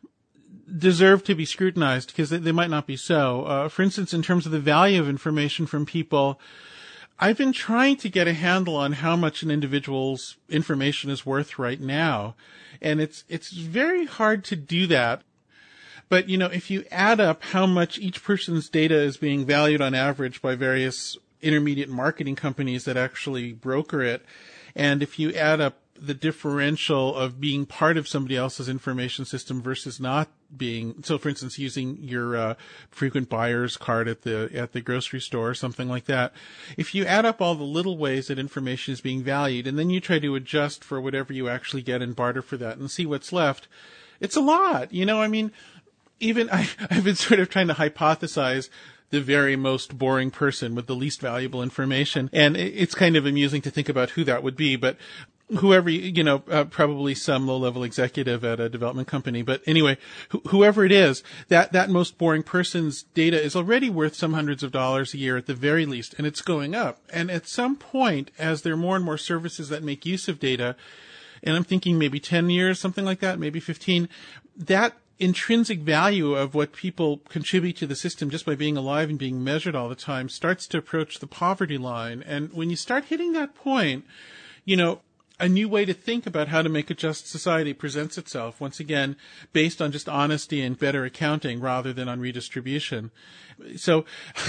deserve to be scrutinized because they, they might not be so. Uh, for instance, in terms of the value of information from people, I've been trying to get a handle on how much an individual's information is worth right now. And it's, it's very hard to do that. But, you know, if you add up how much each person's data is being valued on average by various intermediate marketing companies that actually broker it, and if you add up the differential of being part of somebody else's information system versus not being, so for instance, using your uh, frequent buyer's card at the at the grocery store or something like that, if you add up all the little ways that information is being valued and then you try to adjust for whatever you actually get and barter for that and see what's left, it's a lot. You know, I mean, even I, I've been sort of trying to hypothesize the very most boring person with the least valuable information, and it's kind of amusing to think about who that would be, but whoever, you know, uh, probably some low-level executive at a development company. But anyway, wh- whoever it is, that, that most boring person's data is already worth some hundreds of dollars a year at the very least, and it's going up. And at some point, as there are more and more services that make use of data, and I'm thinking maybe ten years, something like that, maybe fifteen, that intrinsic value of what people contribute to the system just by being alive and being measured all the time starts to approach the poverty line. And when you start hitting that point, you know, a new way to think about how to make a just society presents itself, once again, based on just honesty and better accounting rather than on redistribution. So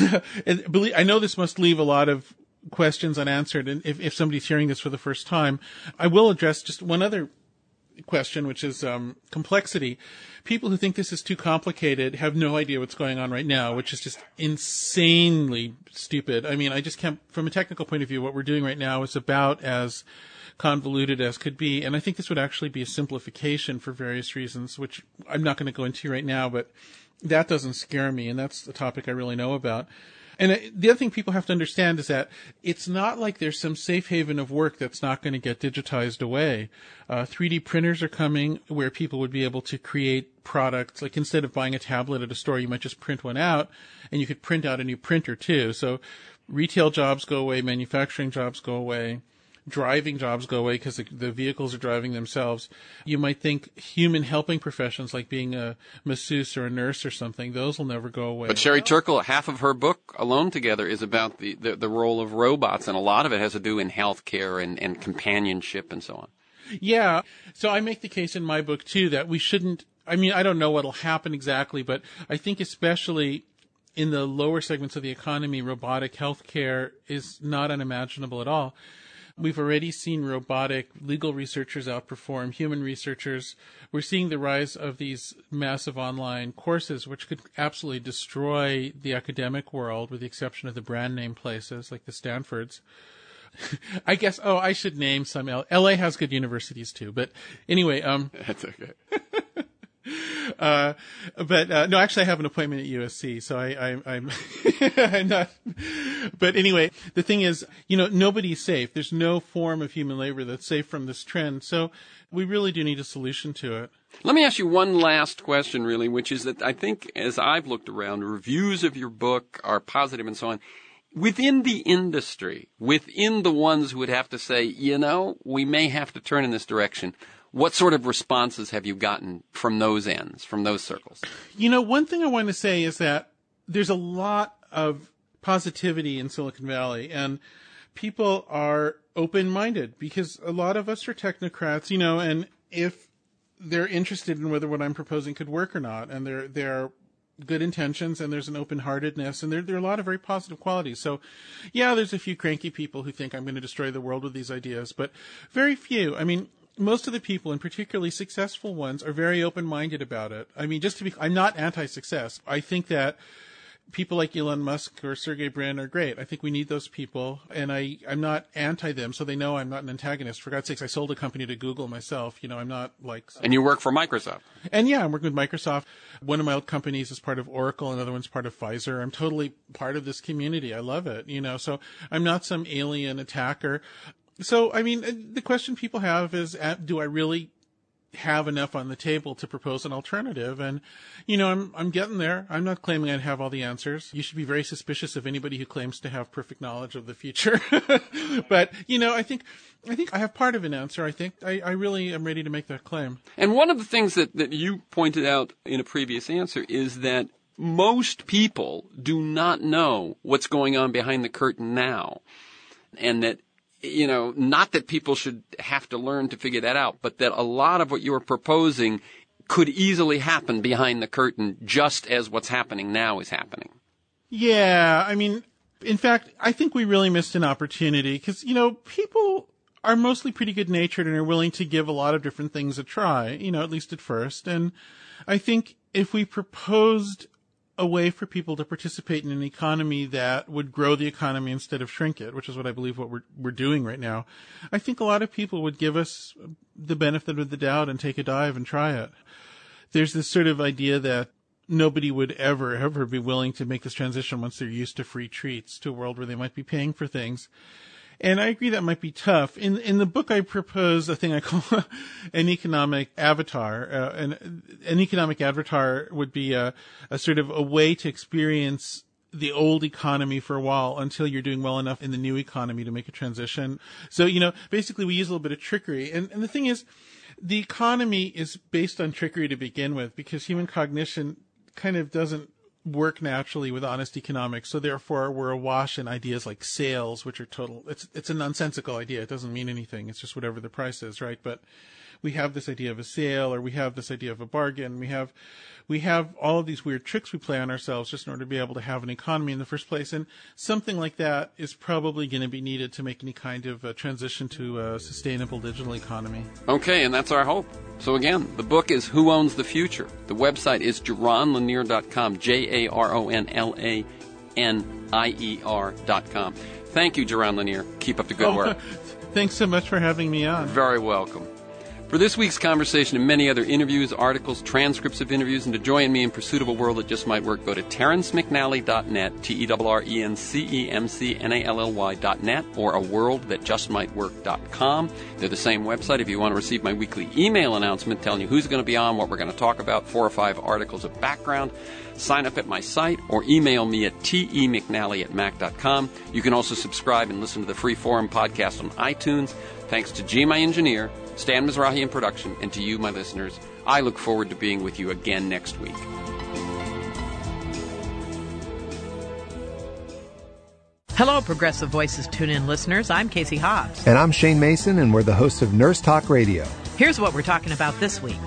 I know this must leave a lot of questions unanswered, and if, if somebody's hearing this for the first time, I will address just one other question, which is um, complexity. People who think this is too complicated have no idea what's going on right now, which is just insanely stupid. I mean, I just can't, from a technical point of view, what we're doing right now is about as convoluted as could be, and I think this would actually be a simplification for various reasons, which I'm not going to go into right now, but that doesn't scare me, and that's the topic I really know about. And the other thing people have to understand is that it's not like there's some safe haven of work that's not going to get digitized away. Uh, three D printers are coming where people would be able to create products. Like instead of buying a tablet at a store, you might just print one out, and you could print out a new printer too. So retail jobs go away, manufacturing jobs go away. Driving jobs go away because the, the vehicles are driving themselves. You might think human helping professions like being a masseuse or a nurse or something, those will never go away. But Sherry Turkle, half of her book, Alone Together, is about the, the, the role of robots, and a lot of it has to do in healthcare and, and companionship and so on. Yeah. So I make the case in my book, too, that we shouldn't, I mean, I don't know what'll happen exactly, but I think especially in the lower segments of the economy, robotic healthcare is not unimaginable at all. We've already seen robotic legal researchers outperform human researchers. We're seeing the rise of these massive online courses, which could absolutely destroy the academic world, with the exception of the brand name places like the Stanfords. I guess, oh, I should name some. L- LA has good universities too, but anyway. Um, That's okay. Uh, but, uh, no, actually I have an appointment at U S C, so I, I I'm, I'm not, but anyway, the thing is, you know, nobody's safe. There's no form of human labor that's safe from this trend. So we really do need a solution to it. Let me ask you one last question, really, which is that I think as I've looked around, reviews of your book are positive and so on. Within the industry, within the ones who would have to say, you know, we may have to turn in this direction, what sort of responses have you gotten from those ends, from those circles? You know, one thing I want to say is that there's a lot of positivity in Silicon Valley, and people are open-minded because a lot of us are technocrats, you know, and if they're interested in whether what I'm proposing could work or not, and there there are good intentions, and there's an open-heartedness, and there there are a lot of very positive qualities. So, yeah, there's a few cranky people who think I'm going to destroy the world with these ideas, but very few. I mean, most of the people, and particularly successful ones, are very open-minded about it. I mean, just to be, I'm not anti-success. I think that people like Elon Musk or Sergey Brin are great. I think we need those people, and I, I'm not anti them, so they know I'm not an antagonist. For God's sakes, I sold a company to Google myself. You know, I'm not like... And you work for Microsoft. And yeah, I'm working with Microsoft. One of my old companies is part of Oracle, another one's part of Pfizer. I'm totally part of this community. I love it, you know, so I'm not some alien attacker. So, I mean, the question people have is, do I really have enough on the table to propose an alternative? And, you know, I'm, I'm getting there. I'm not claiming I have all the answers. You should be very suspicious of anybody who claims to have perfect knowledge of the future. But, you know, I think, I think I have part of an answer. I think I, I really am ready to make that claim. And one of the things that, that you pointed out in a previous answer is that most people do not know what's going on behind the curtain now. And that, you know, not that people should have to learn to figure that out, but that a lot of what you're proposing could easily happen behind the curtain just as what's happening now is happening. Yeah, I mean, in fact, I think we really missed an opportunity because, you know, people are mostly pretty good-natured and are willing to give a lot of different things a try, you know, at least at first. And I think if we proposed a way for people to participate in an economy that would grow the economy instead of shrink it, which is what I believe what we're we're doing right now, I think a lot of people would give us the benefit of the doubt and take a dive and try it. There's this sort of idea that nobody would ever, ever be willing to make this transition once they're used to free treats to a world where they might be paying for things. And I agree that might be tough. In in the book, I propose a thing I call an economic avatar. Uh, an, an economic avatar would be a, a sort of a way to experience the old economy for a while until you're doing well enough in the new economy to make a transition. So, you know, basically we use a little bit of trickery. And, and the thing is, the economy is based on trickery to begin with because human cognition kind of doesn't work naturally with honest economics. So therefore we're awash in ideas like sales, which are total, it's, it's a nonsensical idea. It doesn't mean anything. It's just whatever the price is, right? But we have this idea of a sale, or we have this idea of a bargain. We have, we have all of these weird tricks we play on ourselves just in order to be able to have an economy in the first place. And something like that is probably going to be needed to make any kind of uh, transition to a sustainable digital economy. Okay, and that's our hope. So again, the book is Who Owns the Future? The website is jaron lanier dot com, J A R O N L A N I E R dot com. Thank you, Jaron Lanier. Keep up the good oh, work. Thanks so much for having me on. Very welcome. For this week's conversation and many other interviews, articles, transcripts of interviews, and to join me in pursuit of a world that just might work, go to terrence mcnally dot net, T E R R E N C E M C N A L L Y dot net, or a world that just might work dot com. They're the same website if you want to receive my weekly email announcement telling you who's going to be on, what we're going to talk about, four or five articles of background. Sign up at my site or email me at temcnally at mac dot com. You can also subscribe and listen to the Free Forum podcast on iTunes. Thanks to G, my engineer, Stan Mizrahi in production, and to you, my listeners. I look forward to being with you again next week. Hello, Progressive Voices tune-in listeners. I'm Casey Hobbs. And I'm Shane Mason, and we're the hosts of Nurse Talk Radio. Here's what we're talking about this week.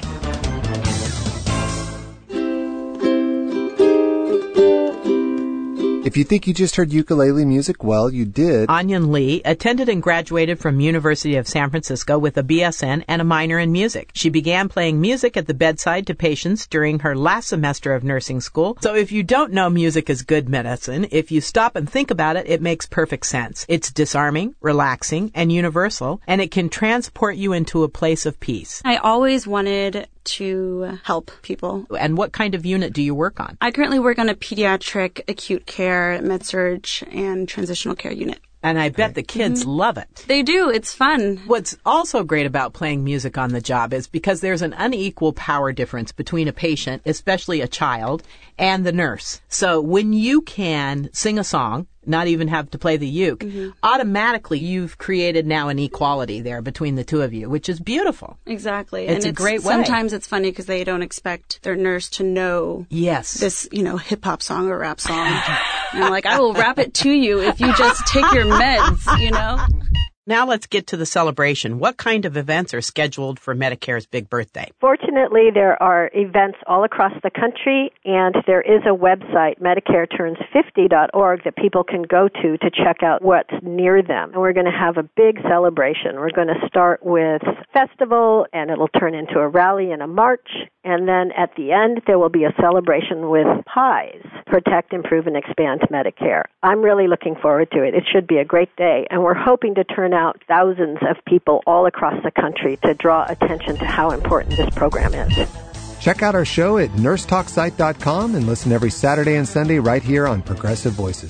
If you think you just heard ukulele music, well, you did. Anyan Lee attended and graduated from University of San Francisco with a B S N and a minor in music. She began playing music at the bedside to patients during her last semester of nursing school. So if you don't know music is good medicine, if you stop and think about it, it makes perfect sense. It's disarming, relaxing, and universal, and it can transport you into a place of peace. I always wanted to help people. And what kind of unit do you work on? I currently work on a pediatric acute care, med-surg, and transitional care unit. And I bet the kids mm-hmm. love it. They do. It's fun. What's also great about playing music on the job is because there's an unequal power difference between a patient, especially a child, and the nurse. So when you can sing a song, not even have to play the uke, mm-hmm. automatically you've created now an equality there between the two of you, which is beautiful. Exactly. It's and a it's, great way. Sometimes it's funny because they don't expect their nurse to know yes. this, you know, hip-hop song or rap song. And I'm like, I will rap it to you if you just take your meds, you know? Now let's get to the celebration. What kind of events are scheduled for Medicare's big birthday? Fortunately, there are events all across the country, and there is a website, Medicare Turns fifty dot org, that people can go to to check out what's near them. And we're going to have a big celebration. We're going to start with a festival, and it'll turn into a rally and a march. And then at the end, there will be a celebration with pies. Protect, Improve, and Expand Medicare. I'm really looking forward to it. It should be a great day. And we're hoping to turn out thousands of people all across the country to draw attention to how important this program is. Check out our show at nurse talk site dot com and listen every Saturday and Sunday right here on Progressive Voices.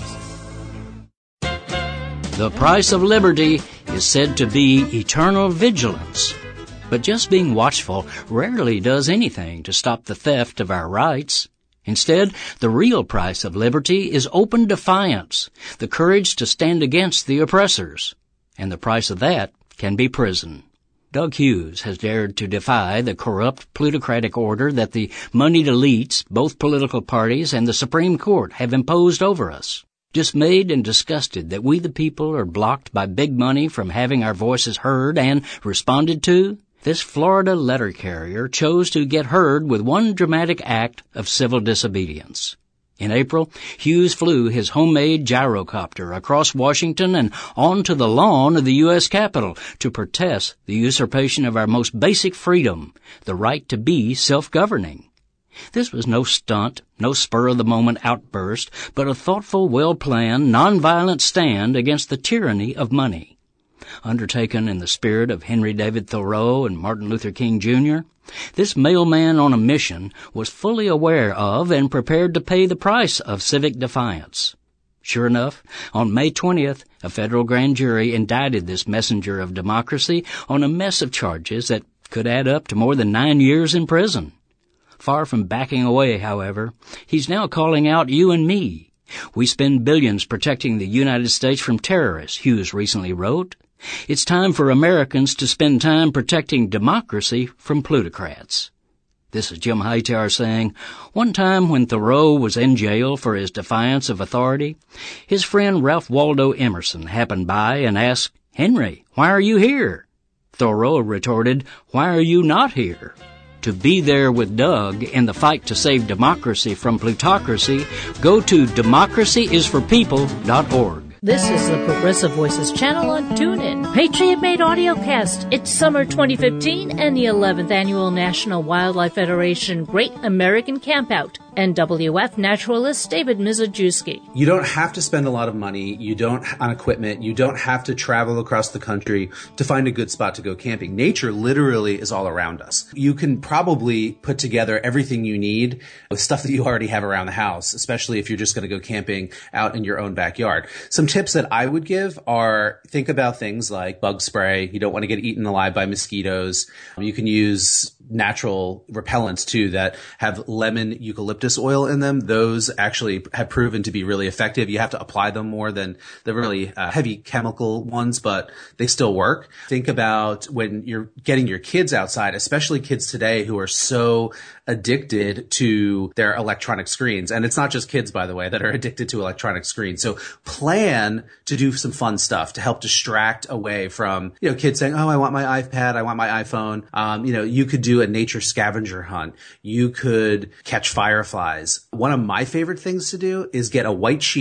The price of liberty is said to be eternal vigilance. But just being watchful rarely does anything to stop the theft of our rights. Instead, the real price of liberty is open defiance, the courage to stand against the oppressors. And the price of that can be prison. Doug Hughes has dared to defy the corrupt plutocratic order that the moneyed elites, both political parties, and the Supreme Court have imposed over us. Dismayed and disgusted that we the people are blocked by big money from having our voices heard and responded to, this Florida letter carrier chose to get heard with one dramatic act of civil disobedience. In April, Hughes flew his homemade gyrocopter across Washington and onto the lawn of the U S Capitol to protest the usurpation of our most basic freedom, the right to be self-governing. This was no stunt, no spur-of-the-moment outburst, but a thoughtful, well-planned, nonviolent stand against the tyranny of money. Undertaken in the spirit of Henry David Thoreau and Martin Luther King Junior, this mailman on a mission was fully aware of and prepared to pay the price of civic defiance. Sure enough, on May twentieth, a federal grand jury indicted this messenger of democracy on a mess of charges that could add up to more than nine years in prison. Far from backing away, however, he's now calling out you and me. We spend billions protecting the United States from terrorists, Hughes recently wrote. It's time for Americans to spend time protecting democracy from plutocrats. This is Jim Hightower saying, one time when Thoreau was in jail for his defiance of authority, his friend Ralph Waldo Emerson happened by and asked, Henry, why are you here? Thoreau retorted, why are you not here? To be there with Doug in the fight to save democracy from plutocracy, go to democracy is for people dot org. This is the Progressive Voices channel on TuneIn. Patriot Made Audiocast. It's summer twenty fifteen and the eleventh Annual National Wildlife Federation Great American Campout. N W F naturalist David Mizejewski. You don't have to spend a lot of money. You don't on equipment. You don't have to travel across the country to find a good spot to go camping. Nature literally is all around us. You can probably put together everything you need with stuff that you already have around the house, especially if you're just going to go camping out in your own backyard. Some tips that I would give are think about things like bug spray. You don't want to get eaten alive by mosquitoes. You can use natural repellents too that have lemon eucalyptus oil in them. Those actually have proven to be really effective. You have to apply them more than the really uh, heavy chemical ones, but they still work. Think about when you're getting your kids outside, especially kids today who are so addicted to their electronic screens. And it's not just kids, by the way, that are addicted to electronic screens. So plan to do some fun stuff to help distract away from, you know, kids saying, oh, I want my iPad. I want my iPhone. Um, you know, you could do a nature scavenger hunt. You could catch fireflies. One of my favorite things to do is get a white sheet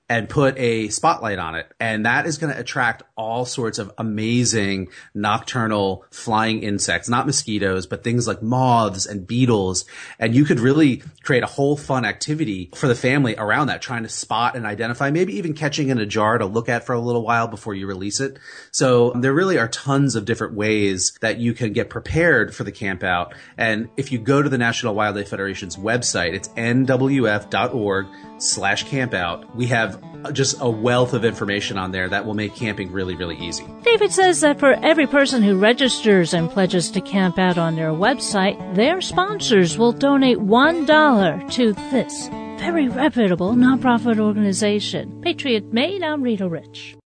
and put a spotlight on it. And that is going to attract all sorts of amazing nocturnal flying insects, not mosquitoes, but things like moths and beetles. And you could really create a whole fun activity for the family around that, trying to spot and identify, maybe even catching in a jar to look at for a little while before you release it. So there really are tons of different ways that you can get prepared for the camp out. And if you go to the National Wildlife Federation's website, it's N W F dot org slash campout. We have just a wealth of information on there that will make camping really, really easy. David says that for every person who registers and pledges to camp out on their website, their sponsors will donate one dollar to this very reputable nonprofit organization. Patriot Made, I'm Rita Rich.